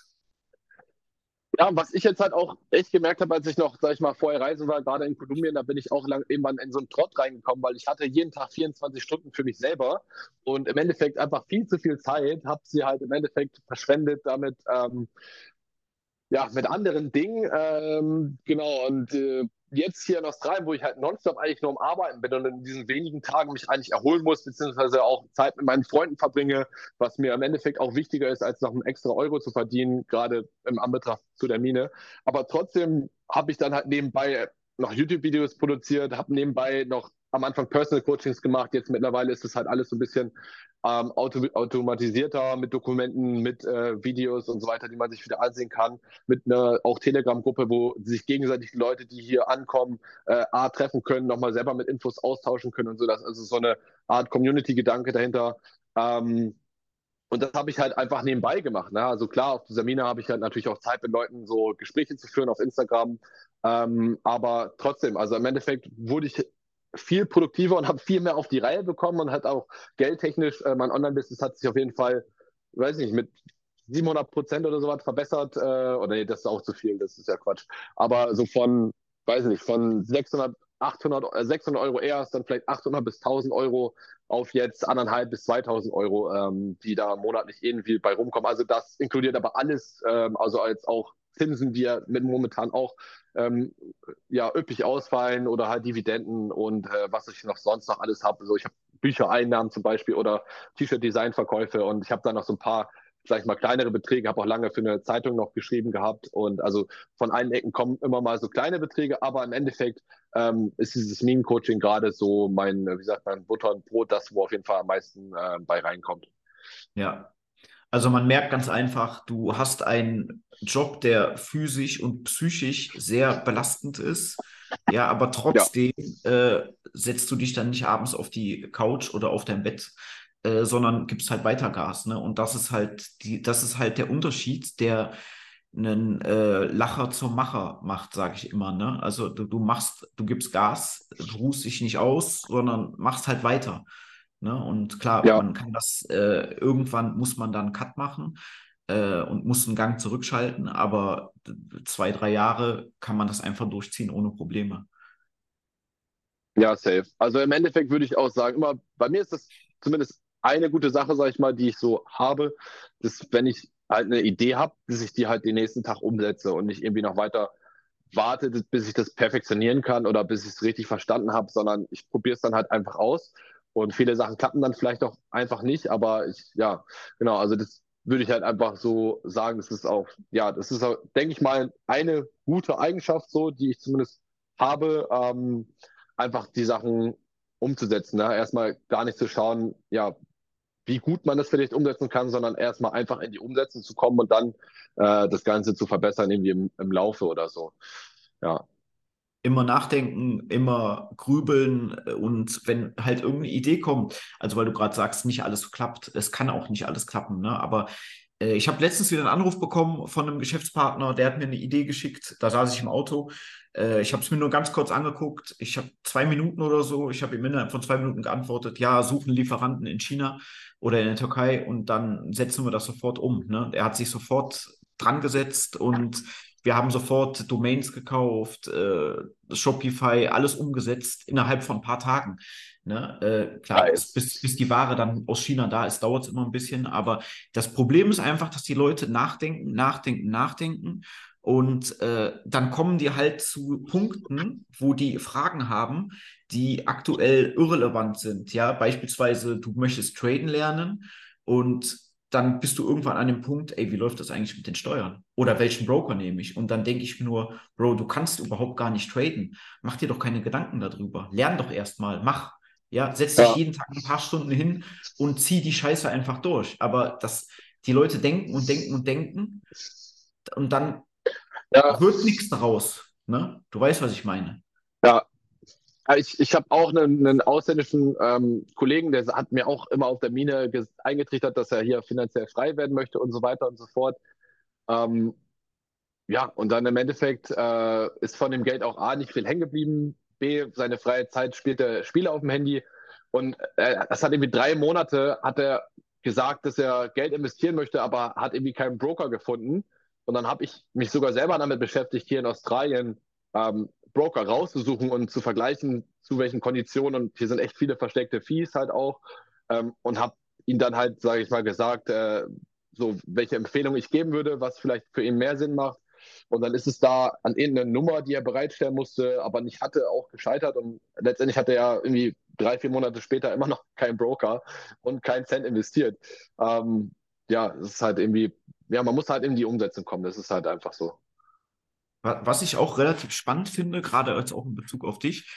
Ja, was ich jetzt halt auch echt gemerkt habe, als ich noch, sag ich mal, vorher reisen war, gerade in Kolumbien, da bin ich auch irgendwann in so einen Trott reingekommen, weil ich hatte jeden Tag 24 Stunden für mich selber und im Endeffekt einfach viel zu viel Zeit, habe sie halt im Endeffekt verschwendet damit, ja, mit anderen Dingen. Genau, und jetzt hier in Australien, wo ich halt nonstop eigentlich nur am Arbeiten bin und in diesen wenigen Tagen mich eigentlich erholen muss, beziehungsweise auch Zeit mit meinen Freunden verbringe, was mir im Endeffekt auch wichtiger ist, als noch einen extra Euro zu verdienen, gerade im Anbetracht zu der Mine. Aber trotzdem habe ich dann halt nebenbei noch YouTube-Videos produziert, habe nebenbei noch am Anfang Personal Coachings gemacht. Jetzt mittlerweile ist es halt alles so ein bisschen automatisierter mit Dokumenten, mit Videos und so weiter, die man sich wieder ansehen kann mit einer auch Telegram-Gruppe, wo sich gegenseitig die Leute, die hier ankommen, A, treffen können, nochmal selber mit Infos austauschen können und so. Das ist also so eine Art Community-Gedanke dahinter. Ähm, und das habe ich halt einfach nebenbei gemacht. Ne? Also klar, auf dieser Mine habe ich halt natürlich auch Zeit mit Leuten so Gespräche zu führen auf Instagram. Aber trotzdem, also im Endeffekt wurde ich viel produktiver und habe viel mehr auf die Reihe bekommen und hat auch geldtechnisch, mein Online-Business hat sich auf jeden Fall, weiß nicht, mit 700% oder sowas verbessert. Oder nee, das ist auch zu viel, das ist ja Quatsch. Aber so von, weiß nicht, von 600, 800, 600 Euro erst, dann vielleicht 800 bis 1000 € auf jetzt 1.500 bis 2.000 €, die da monatlich irgendwie bei rumkommen. Also das inkludiert aber alles, also als auch Zinsen, die ja mit momentan auch ja, üppig ausfallen oder halt Dividenden und was ich noch sonst noch alles habe. So, ich habe Büchereinnahmen zum Beispiel oder T-Shirt-Design-Verkäufe und ich habe da noch so ein paar, sag ich mal, kleinere Beträge, habe auch lange für eine Zeitung noch geschrieben gehabt und also von allen Ecken kommen immer mal so kleine Beträge, aber im Endeffekt ist dieses Minen-Coaching gerade so mein, wie sagt man, Butter und Brot, das, wo auf jeden Fall am meisten bei reinkommt. Ja. Also man merkt ganz einfach, du hast einen Job, der physisch und psychisch sehr belastend ist. Ja, aber Ja, trotzdem setzt du dich dann nicht abends auf die Couch oder auf dein Bett, sondern gibst halt weiter Gas, ne? Und das ist halt der Unterschied, der einen Lacher zum Macher macht, sage ich immer, ne? Also du gibst Gas, du ruhst dich nicht aus, sondern machst halt weiter. Ne? Und klar, ja. man kann irgendwann muss man dann einen Cut machen und muss einen Gang zurückschalten, aber 2, 3 Jahre kann man das einfach durchziehen ohne Probleme. Ja, safe. Also im Endeffekt würde ich auch sagen, immer, bei mir ist das zumindest eine gute Sache, sage ich mal, die ich so habe, dass wenn ich halt eine Idee habe, dass ich die halt den nächsten Tag umsetze und nicht irgendwie noch weiter warte, bis ich das perfektionieren kann oder bis ich es richtig verstanden habe, sondern ich probiere es dann halt einfach aus. Und viele Sachen klappen dann vielleicht auch einfach nicht, aber ja, genau, also das würde ich halt einfach so sagen, das ist auch, ja, das ist auch, denke ich mal, eine gute Eigenschaft so, die ich zumindest habe. Einfach die Sachen umzusetzen. Ne? Erstmal gar nicht zu schauen, ja, wie gut man das vielleicht umsetzen kann, sondern erstmal einfach in die Umsetzung zu kommen und dann das Ganze zu verbessern, irgendwie im Laufe oder so. Ja, Immer nachdenken, immer grübeln und wenn halt irgendeine Idee kommt, also weil du gerade sagst, nicht alles klappt, es kann auch nicht alles klappen, ne? Aber ich habe letztens wieder einen Anruf bekommen von einem Geschäftspartner, der hat mir eine Idee geschickt, da saß ich im Auto, ich habe es mir nur ganz kurz angeguckt, ich habe 2 Minuten oder so, ich habe ihm innerhalb von 2 Minuten geantwortet, ja, suchen Lieferanten in China oder in der Türkei und dann setzen wir das sofort um, ne? Er hat sich sofort dran gesetzt und wir haben sofort Domains gekauft, Shopify, alles umgesetzt innerhalb von ein paar Tagen. Ne? Klar, nice. bis die Ware dann aus China da ist, dauert es immer ein bisschen. Aber das Problem ist einfach, dass die Leute nachdenken, nachdenken, nachdenken. Und dann kommen die halt zu Punkten, wo die Fragen haben, die aktuell irrelevant sind. Ja, beispielsweise, du möchtest traden lernen und dann bist du irgendwann an dem Punkt, ey, wie läuft das eigentlich mit den Steuern? Oder welchen Broker nehme ich? Und dann denke ich mir nur, Bro, du kannst überhaupt gar nicht traden. Mach dir doch keine Gedanken darüber. Lern doch erstmal, mach. Ja, setz dich Ja, jeden Tag ein paar Stunden hin und zieh die Scheiße einfach durch. Aber die Leute denken und denken und denken und dann ja, wird nichts daraus. Ne? Du weißt, was ich meine. ja. Ich habe auch einen ausländischen Kollegen, der hat mir auch immer auf der Mine eingetrichtert, dass er hier finanziell frei werden möchte und so weiter und so fort. Ähm, Ja, und dann im Endeffekt ist von dem Geld auch A nicht viel hängen geblieben, B, seine freie Zeit spielt er Spiele auf dem Handy und das hat irgendwie 3 Monate, hat er gesagt, dass er Geld investieren möchte, aber hat irgendwie keinen Broker gefunden. Und dann habe ich mich sogar selber damit beschäftigt, hier in Australien Broker rauszusuchen und zu vergleichen, zu welchen Konditionen. Und hier sind echt viele versteckte Fees halt auch. Und habe ihn dann halt, sage ich mal, gesagt, so welche Empfehlung ich geben würde, was vielleicht für ihn mehr Sinn macht. Und dann ist es da an irgendeine Nummer, die er bereitstellen musste, aber nicht hatte, auch gescheitert. Und letztendlich hat er ja irgendwie 3, 4 Monate später immer noch keinen Broker und keinen Cent investiert. Ja, es ist halt irgendwie, ja, man muss halt in die Umsetzung kommen. Das ist halt einfach so. Was ich auch relativ spannend finde, gerade als auch in Bezug auf dich,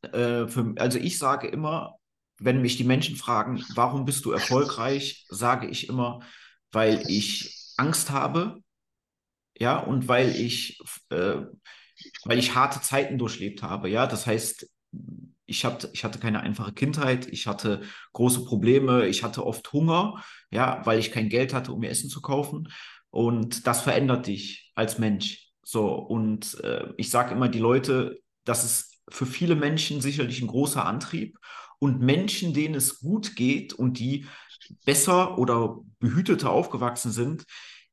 also ich sage immer, wenn mich die Menschen fragen, warum bist du erfolgreich, sage ich immer, weil ich Angst habe, ja, und äh, weil ich harte Zeiten durchlebt habe, ja. Das heißt, ich hatte keine einfache Kindheit, ich hatte große Probleme, ich hatte oft Hunger, ja, weil ich kein Geld hatte, um mir Essen zu kaufen. Und das verändert dich als Mensch. So, und ich sage immer, die Leute, das ist für viele Menschen sicherlich ein großer Antrieb. Und Menschen, denen es gut geht und die besser oder behüteter aufgewachsen sind,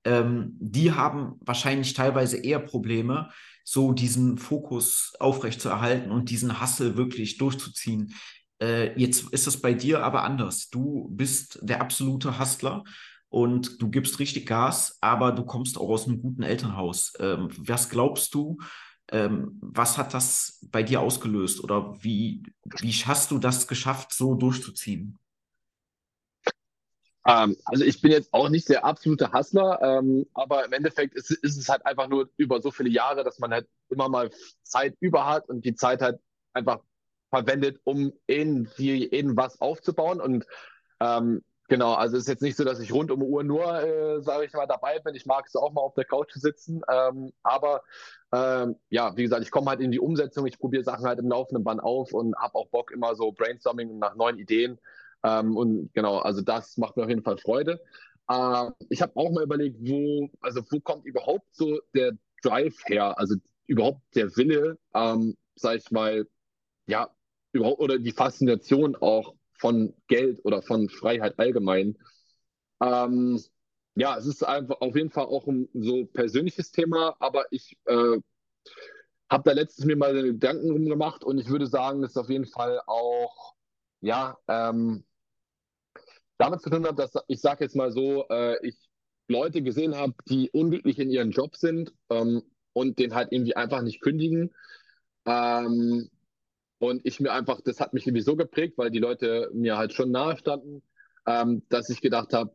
die haben wahrscheinlich teilweise eher Probleme, so diesen Fokus aufrechtzuerhalten und diesen Hustle wirklich durchzuziehen. Jetzt ist es bei dir aber anders. Du bist der absolute Hustler und du gibst richtig Gas, aber du kommst auch aus einem guten Elternhaus. Was glaubst du, was hat das bei dir ausgelöst oder wie hast du das geschafft, so durchzuziehen? Also ich bin jetzt auch nicht der absolute Hustler, aber im Endeffekt ist es halt einfach nur über so viele Jahre, dass man halt immer mal Zeit über hat und die Zeit halt einfach verwendet, um irgendwie irgendwas aufzubauen. Und Genau, also es ist jetzt nicht so, dass ich rund um die Uhr nur, sage ich mal, dabei bin. Ich mag es auch mal auf der Couch sitzen. Aber ja, wie gesagt, ich komme halt in die Umsetzung. Ich probiere Sachen halt im laufenden Band auf und habe auch Bock immer so Brainstorming nach neuen Ideen. Und genau, also das macht mir auf jeden Fall Freude. Ich habe auch mal überlegt, also wo kommt überhaupt so der Drive her? Also überhaupt der Wille, sage ich mal, ja, überhaupt oder die Faszination auch von Geld oder von Freiheit allgemein. Ähm, ja, es ist einfach auf jeden Fall auch ein so persönliches Thema, aber ich habe da letztens mir mal Gedanken drum gemacht und ich würde sagen, dass es auf jeden Fall auch, ja, damit zu tun hat, dass ich sage jetzt mal so, ich Leute gesehen habe, die unglücklich in ihren Job sind und den halt irgendwie einfach nicht kündigen. Ähm, Und ich mir einfach, das hat mich irgendwie so geprägt, weil die Leute mir halt schon nahe standen, dass ich gedacht habe,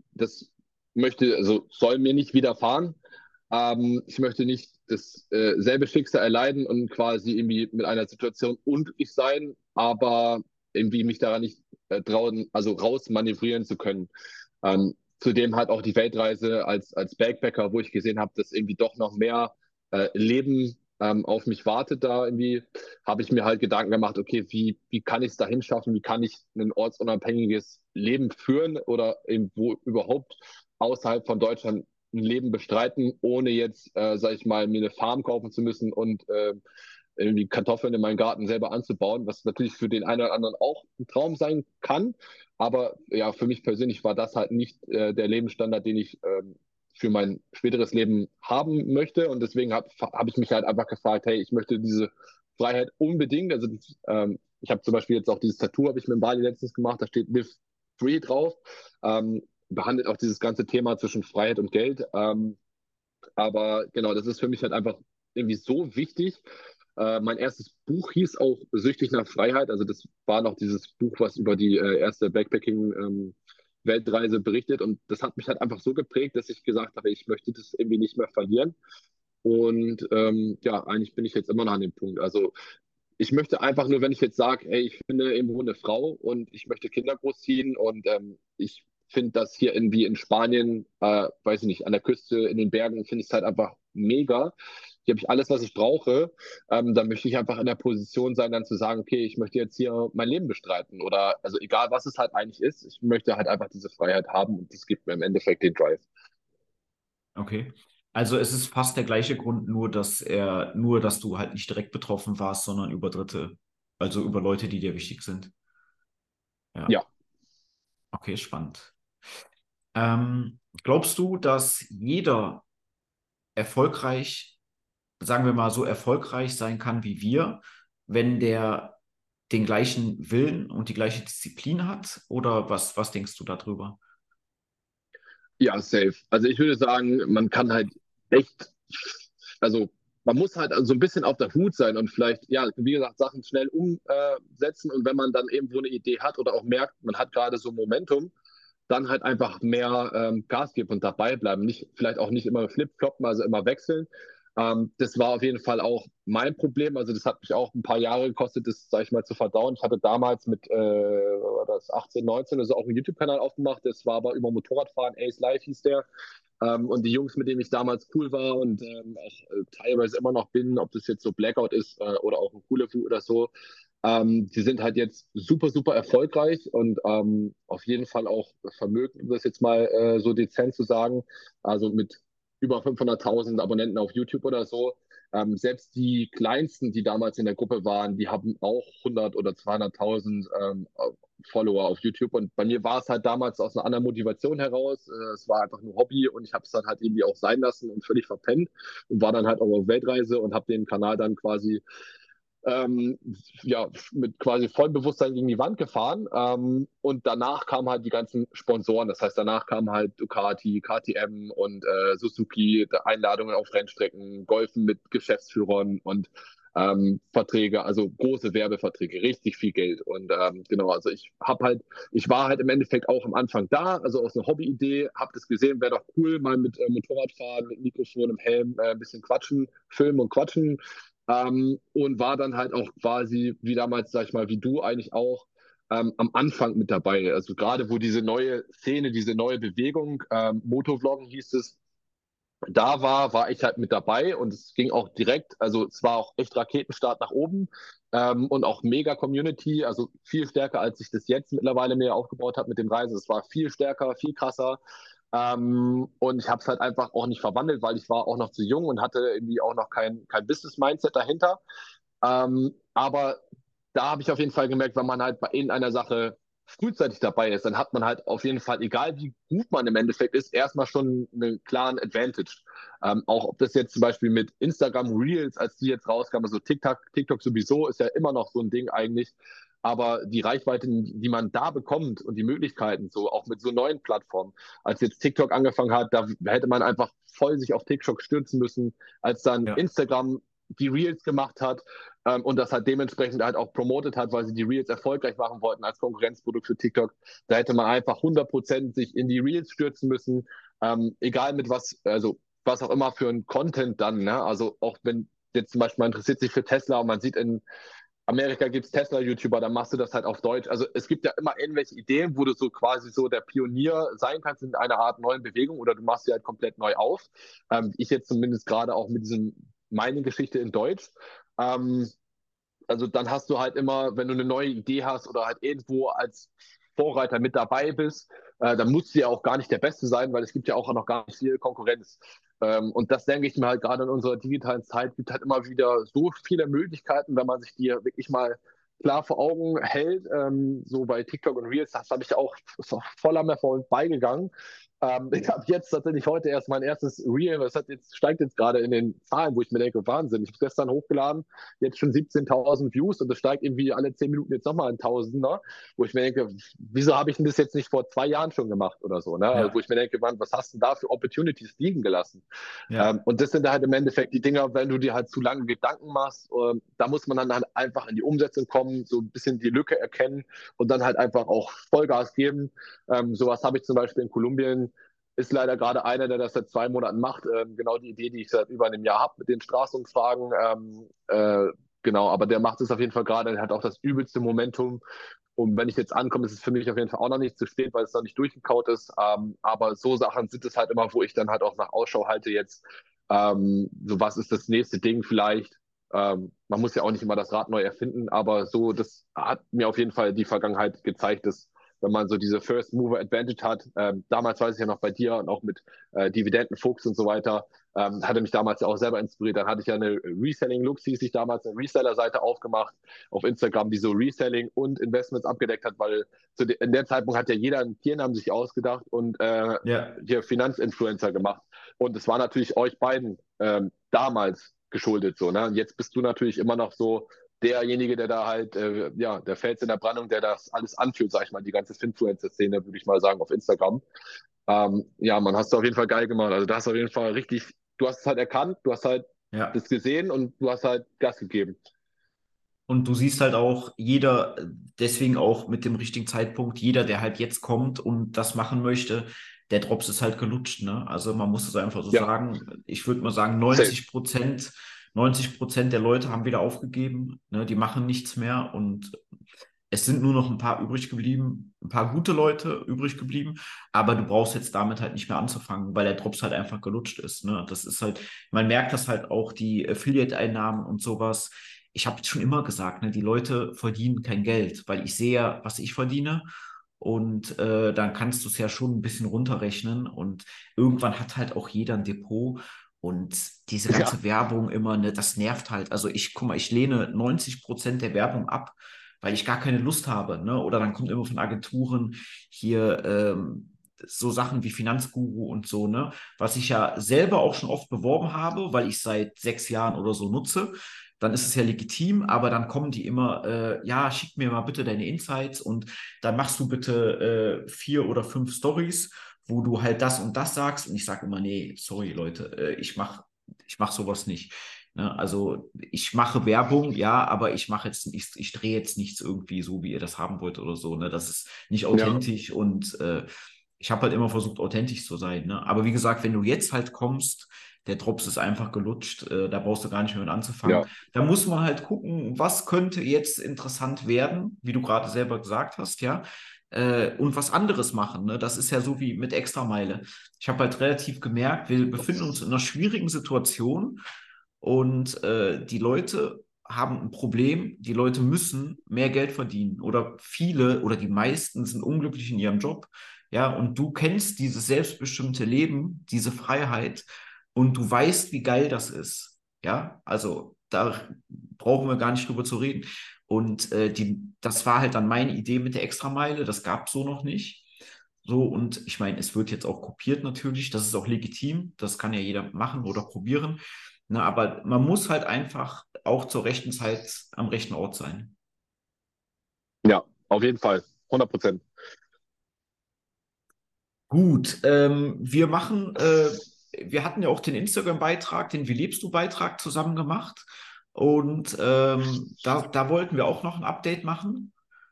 also soll mir nicht widerfahren. Ich möchte nicht dasselbe Schicksal erleiden und quasi irgendwie mit einer Situation unglücklich sein, aber irgendwie mich daran nicht trauen, also rausmanövrieren zu können. Zudem halt auch die Weltreise als Backpacker, wo ich gesehen habe, dass irgendwie doch noch mehr Leben auf mich wartet da irgendwie, habe ich mir halt Gedanken gemacht, okay, wie kann ich es dahin schaffen, wie kann ich ein ortsunabhängiges Leben führen oder irgendwo überhaupt außerhalb von Deutschland ein Leben bestreiten, ohne jetzt, sage ich mal, mir eine Farm kaufen zu müssen und irgendwie Kartoffeln in meinen Garten selber anzubauen, was natürlich für den einen oder anderen auch ein Traum sein kann. Aber ja, für mich persönlich war das halt nicht der Lebensstandard, den ich für mein späteres Leben haben möchte. Und deswegen hab ich mich halt einfach gefragt, hey, ich möchte diese Freiheit unbedingt. Also ich habe zum Beispiel jetzt auch dieses Tattoo, habe ich mit Bali letztens gemacht, da steht Live Free drauf. Behandelt auch dieses ganze Thema zwischen Freiheit und Geld. Aber genau, das ist für mich halt einfach irgendwie so wichtig. Mein erstes Buch hieß auch Süchtig nach Freiheit. Also das war noch dieses Buch, was über die erste Backpacking-Weltreise berichtet. Und das hat mich halt einfach so geprägt, dass ich gesagt habe, ich möchte das irgendwie nicht mehr verlieren. Und ja, eigentlich bin ich jetzt immer noch an dem Punkt. Also ich möchte einfach nur, wenn ich jetzt sage, ey, ich finde irgendwo eine Frau und ich möchte Kinder großziehen und ich finde das hier irgendwie in Spanien, weiß ich nicht, an der Küste, in den Bergen, finde ich es halt einfach mega. Hier habe ich alles, was ich brauche. Dann möchte ich einfach in der Position sein, dann zu sagen, okay, ich möchte jetzt hier mein Leben bestreiten oder also egal, was es halt eigentlich ist, ich möchte halt einfach diese Freiheit haben und das gibt mir im Endeffekt den Drive. Okay. Also es ist fast der gleiche Grund, dass du halt nicht direkt betroffen warst, sondern über Dritte, also über Leute, die dir wichtig sind. Ja, Ja. okay, spannend. Glaubst du, dass jeder erfolgreich, sagen wir mal, so erfolgreich sein kann wie wir, wenn der den gleichen Willen und die gleiche Disziplin hat? Oder was denkst du darüber? Ja, safe. Also ich würde sagen, man kann halt echt, also man muss halt so ein bisschen auf der Hut sein und vielleicht, ja, wie gesagt, Sachen schnell umsetzen und wenn man dann irgendwo eine Idee hat oder auch merkt, man hat gerade so Momentum, dann halt einfach mehr Gas geben und dabei bleiben. Nicht, vielleicht auch nicht immer flip-floppen, also immer wechseln. Das war auf jeden Fall auch mein Problem. Also das hat mich auch ein paar Jahre gekostet, das, sag ich mal, zu verdauen. Ich hatte damals mit war das 18, 19, also auch einen YouTube-Kanal aufgemacht. Das war aber über Motorradfahren, Ace Life hieß der. Und die Jungs, mit denen ich damals cool war und auch teilweise immer noch bin, ob das jetzt so Blackout ist oder auch ein Kulefu oder so, die sind halt jetzt super, super erfolgreich und auf jeden Fall auch vermögend, um das jetzt mal so dezent zu sagen. Also mit über 500.000 Abonnenten auf YouTube oder so. Selbst die kleinsten, die damals in der Gruppe waren, die haben auch 100 oder 200.000 Follower auf YouTube. Und bei mir war es halt damals aus einer anderen Motivation heraus. Es war einfach nur Hobby und ich habe es dann halt irgendwie auch sein lassen und völlig verpennt und war dann halt auch auf Weltreise und habe den Kanal dann quasi ähm, ja, mit quasi vollem Bewusstsein gegen die Wand gefahren. Und danach kamen halt die ganzen Sponsoren. Das heißt, danach kamen halt Ducati, KTM und Suzuki, Einladungen auf Rennstrecken, Golfen mit Geschäftsführern und Verträge, also große Werbeverträge, richtig viel Geld. Und genau, also ich war halt im Endeffekt auch am Anfang da, also aus einer Hobbyidee, habe das gesehen, wäre doch cool, mal mit Motorradfahren, mit Mikrofon im Helm, ein bisschen quatschen, filmen und quatschen. Und war dann halt auch quasi, wie damals, sag ich mal, wie du eigentlich auch, am Anfang mit dabei. Also gerade wo diese neue Szene, diese neue Bewegung, Motovloggen hieß es, da war ich halt mit dabei und es ging auch direkt, also es war auch echt Raketenstart nach oben und auch mega Community, also viel stärker, als ich das jetzt mittlerweile mir aufgebaut habe mit dem Reisen. Es war viel stärker, viel krasser. Und ich habe es halt einfach auch nicht verwandelt, weil ich war auch noch zu jung und hatte irgendwie auch noch kein Business-Mindset dahinter. Aber da habe ich auf jeden Fall gemerkt, wenn man halt in einer Sache frühzeitig dabei ist, dann hat man halt auf jeden Fall, egal wie gut man im Endeffekt ist, erstmal schon einen klaren Advantage. Auch ob das jetzt zum Beispiel mit Instagram Reels, als die jetzt rauskamen, also TikTok sowieso ist ja immer noch so ein Ding eigentlich, aber die Reichweite, die man da bekommt und die Möglichkeiten, so auch mit so neuen Plattformen, als jetzt TikTok angefangen hat, da hätte man einfach voll sich auf TikTok stürzen müssen, als dann Ja. Instagram die Reels gemacht hat und das halt dementsprechend halt auch promotet hat, weil sie die Reels erfolgreich machen wollten als Konkurrenzprodukt für TikTok. Da hätte man einfach 100% sich in die Reels stürzen müssen, egal mit was, also was auch immer für ein Content dann, ne? Also auch wenn jetzt zum Beispiel man interessiert sich für Tesla und man sieht in Amerika gibt es Tesla-YouTuber, dann machst du das halt auf Deutsch. Also es gibt ja immer irgendwelche Ideen, wo du so quasi so der Pionier sein kannst in einer Art neuen Bewegung oder du machst sie halt komplett neu auf. Ich jetzt zumindest gerade auch mit diesem meine Geschichte in Deutsch. Ähm, also dann hast du halt immer, wenn du eine neue Idee hast oder halt irgendwo als Vorreiter mit dabei bist, dann musst du ja auch gar nicht der Beste sein, weil es gibt ja auch noch gar nicht viel Konkurrenz. Und das denke ich mir halt gerade in unserer digitalen Zeit gibt halt immer wieder so viele Möglichkeiten, wenn man sich die wirklich mal klar vor Augen hält. So bei TikTok und Reels, das habe ich auch voll an mir vorbeigegangen. Ich habe jetzt tatsächlich heute erst mein erstes Reel, steigt jetzt gerade in den Zahlen, wo ich mir denke, Wahnsinn. Ich habe gestern hochgeladen, jetzt schon 17.000 Views und das steigt irgendwie alle 10 Minuten jetzt nochmal ein Tausender, wo ich mir denke, wieso habe ich denn das jetzt nicht vor 2 Jahren schon gemacht oder so, ne? Also, wo Ja, ich mir denke, Mann, was hast du denn da für Opportunities liegen gelassen? ja. Und das sind halt im Endeffekt die Dinger, wenn du dir halt zu lange Gedanken machst, da muss man dann halt einfach in die Umsetzung kommen, so ein bisschen die Lücke erkennen und dann halt einfach auch Vollgas geben. Sowas habe ich zum Beispiel in Kolumbien, ist leider gerade einer, der das seit 2 Monaten macht. Genau die Idee, die ich seit über einem Jahr habe mit den Straßenumfragen. Genau, aber der macht es auf jeden Fall gerade, er hat auch das übelste Momentum. Und wenn ich jetzt ankomme, ist es für mich auf jeden Fall auch noch nicht zu spät, weil es noch nicht durchgekaut ist. Aber so Sachen sind es halt immer, wo ich dann halt auch nach Ausschau halte jetzt. So was ist das nächste Ding vielleicht? Man muss ja auch nicht immer das Rad neu erfinden, aber so, das hat mir auf jeden Fall die Vergangenheit gezeigt, dass wenn man so diese First Mover Advantage hat, damals weiß ich ja noch bei dir und auch mit Dividendenfuchs und so weiter, hatte mich damals ja auch selber inspiriert. Dann hatte ich ja eine Reselling Lux, hieß ich damals, eine Reseller-Seite aufgemacht auf Instagram, die so Reselling und Investments abgedeckt hat, weil in der Zeitpunkt hat ja jeder einen Tiernamen sich ausgedacht und Ja. hier Finanzinfluencer gemacht. Und es war natürlich euch beiden damals geschuldet so, ne? Und jetzt bist du natürlich immer noch so derjenige, der da halt, ja, der Fels in der Brandung, der das alles anführt, sag ich mal, die ganze Finfluencer-Szene, würde ich mal sagen, auf Instagram. Ja, man, hast du auf jeden Fall geil gemacht. Also da hast du auf jeden Fall richtig, du hast es halt erkannt, du hast halt Ja. das gesehen und du hast halt Gas gegeben. Und du siehst halt auch, jeder, deswegen auch mit dem richtigen Zeitpunkt, jeder, der halt jetzt kommt und das machen möchte, der Drops ist halt gelutscht, ne? Also man muss es einfach so Ja, sagen. Ich würde mal sagen, safe. 90% der Leute haben wieder aufgegeben, ne? Die machen nichts mehr und es sind nur noch ein paar übrig geblieben, ein paar gute Leute übrig geblieben, aber du brauchst jetzt damit halt nicht mehr anzufangen, weil der Drops halt einfach gelutscht ist, ne? Das ist halt, man merkt das halt auch, die Affiliate-Einnahmen und sowas. Ich habe schon immer gesagt, ne, die Leute verdienen kein Geld, weil ich sehe ja, was ich verdiene. Und dann kannst du es ja schon ein bisschen runterrechnen. Und irgendwann hat halt auch jeder ein Depot. Und diese Ja, ganze Werbung immer, ne, das nervt halt. Also guck mal, ich lehne 90% der Werbung ab, weil ich gar keine Lust habe. Ne? Oder dann kommt immer von Agenturen hier so Sachen wie Finanzguru und so, ne? Was ich ja selber auch schon oft beworben habe, weil ich seit 6 Jahren oder so nutze. Dann ist es ja legitim, aber dann kommen die immer, ja, schick mir mal bitte deine Insights und dann machst du bitte 4 oder 5 Stories, wo du halt das und das sagst. Und ich sage immer, nee, sorry, Leute, ich mach sowas nicht. Ne? Also ich mache Werbung, ja, aber ich drehe jetzt nichts irgendwie so, wie ihr das haben wollt oder so. Ne? Das ist nicht ja, authentisch und ich habe halt immer versucht, authentisch zu sein, ne? Aber wie gesagt, wenn du jetzt halt kommst, der Drops ist einfach gelutscht, da brauchst du gar nicht mehr mit anzufangen. Ja, Da muss man halt gucken, was könnte jetzt interessant werden, wie du gerade selber gesagt hast, ja, und was anderes machen, ne? Das ist ja so wie mit Extrameile. Ich habe halt relativ gemerkt, wir befinden uns in einer schwierigen Situation und die Leute haben ein Problem, die Leute müssen mehr Geld verdienen oder viele oder die meisten sind unglücklich in ihrem Job. Ja, und du kennst dieses selbstbestimmte Leben, diese Freiheit und du weißt, wie geil das ist. Ja, also da brauchen wir gar nicht drüber zu reden. Und das war halt dann meine Idee mit der Extrameile, das gab es so noch nicht. So, und ich meine, es wird jetzt auch kopiert natürlich, das ist auch legitim, das kann ja jeder machen oder probieren. Na, aber man muss halt einfach auch zur rechten Zeit am rechten Ort sein. ja, auf jeden Fall. 100%. Gut, wir hatten ja auch den Instagram-Beitrag, den Wie lebst du Beitrag zusammen gemacht. Und da wollten wir auch noch ein Update machen.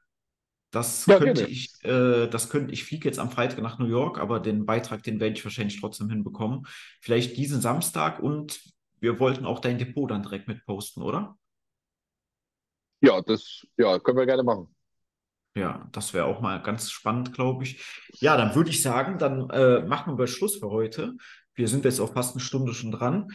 Ja, gerne. Ich fliege jetzt am Freitag nach New York, aber den Beitrag, den werde ich wahrscheinlich trotzdem hinbekommen. Vielleicht diesen Samstag und wir wollten auch dein Depot dann direkt mit posten, oder? Ja, das, ja, können wir gerne machen. Ja, das wäre auch mal ganz spannend, glaube ich. Ja, dann würde ich sagen, dann machen wir Schluss für heute. Wir sind jetzt auch fast eine Stunde schon dran.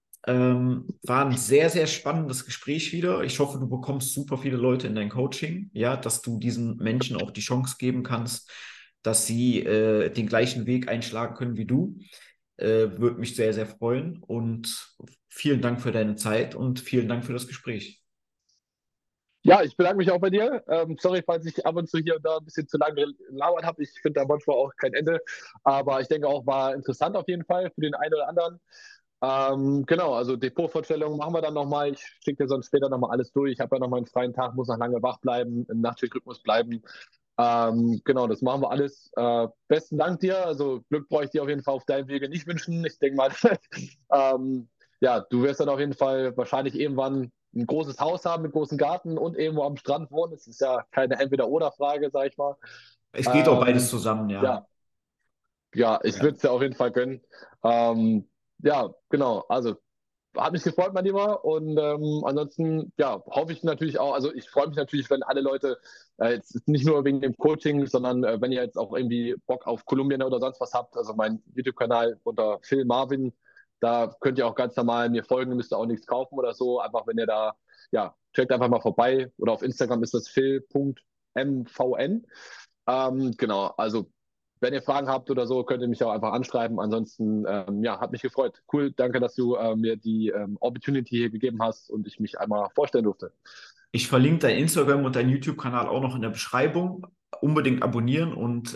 War ein sehr, sehr spannendes Gespräch wieder. Ich hoffe, du bekommst super viele Leute in dein Coaching, ja, dass du diesen Menschen auch die Chance geben kannst, dass sie den gleichen Weg einschlagen können wie du. Würde mich sehr, sehr freuen. Und vielen Dank für deine Zeit und vielen Dank für das Gespräch. Ja, ich bedanke mich auch bei dir. Sorry, falls ich ab und zu hier und da ein bisschen zu lange gelauert habe. Ich finde da manchmal auch kein Ende. Aber ich denke auch, war interessant auf jeden Fall für den einen oder anderen. Genau, also Depotvorstellungen machen wir dann nochmal. Ich schicke dir sonst später nochmal alles durch. Ich habe ja nochmal einen freien Tag, muss noch lange wach bleiben, im Nachtschichtrhythmus bleiben. Genau, das machen wir alles. Besten Dank dir. Also Glück brauche ich dir auf jeden Fall auf deinem Wege nicht wünschen. Ich denke mal, ja, du wirst dann auf jeden Fall wahrscheinlich irgendwann ein großes Haus haben mit großem Garten und irgendwo am Strand wohnen. Es ist ja keine Entweder-oder-Frage, sag ich mal. Es geht auch beides Ähm, zusammen, ja. ja, ja, ich Ja. würde es dir auf jeden Fall gönnen. Ja, genau. Also hat mich gefreut, mein Lieber. Und ansonsten, ja, hoffe ich natürlich auch, also ich freue mich natürlich, wenn alle Leute, jetzt nicht nur wegen dem Coaching, sondern wenn ihr jetzt auch irgendwie Bock auf Kolumbien oder sonst was habt, also mein YouTube-Kanal unter Phil Marvin, da könnt ihr auch ganz normal mir folgen, müsst ihr auch nichts kaufen oder so. Einfach wenn ihr da, ja, checkt einfach mal vorbei. Oder auf Instagram ist das phil.mvn. Genau, also wenn ihr Fragen habt oder so, könnt ihr mich auch einfach anschreiben. Ansonsten, ja, hat mich gefreut. Cool, danke, dass du mir die Opportunity hier gegeben hast und ich mich einmal vorstellen durfte. Ich verlinke dein Instagram und dein YouTube-Kanal auch noch in der Beschreibung. Unbedingt abonnieren und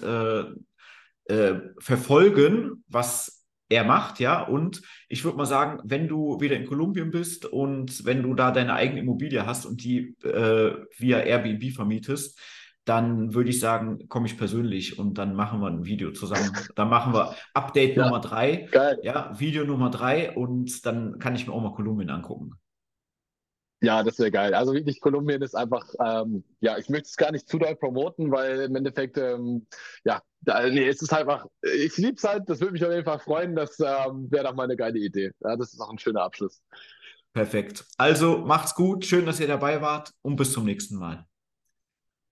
verfolgen, was er macht, ja. Und ich würde mal sagen, wenn du wieder in Kolumbien bist und wenn du da deine eigene Immobilie hast und die via Airbnb vermietest, dann würde ich sagen, komme ich persönlich und dann machen wir ein Video zusammen. Dann machen wir Update Ja, Nummer 3, geil. ja, Video Nummer 3 und dann kann ich mir auch mal Kolumbien angucken. Ja, das wäre geil. Also wirklich, Kolumbien ist einfach, ja, ich möchte es gar nicht zu doll promoten, weil im Endeffekt, ja, nee, es ist einfach, ich liebe es halt, das würde mich auf jeden Fall freuen, das wäre doch mal eine geile Idee. Ja, das ist auch ein schöner Abschluss. Perfekt. Also macht's gut, schön, dass ihr dabei wart und bis zum nächsten Mal.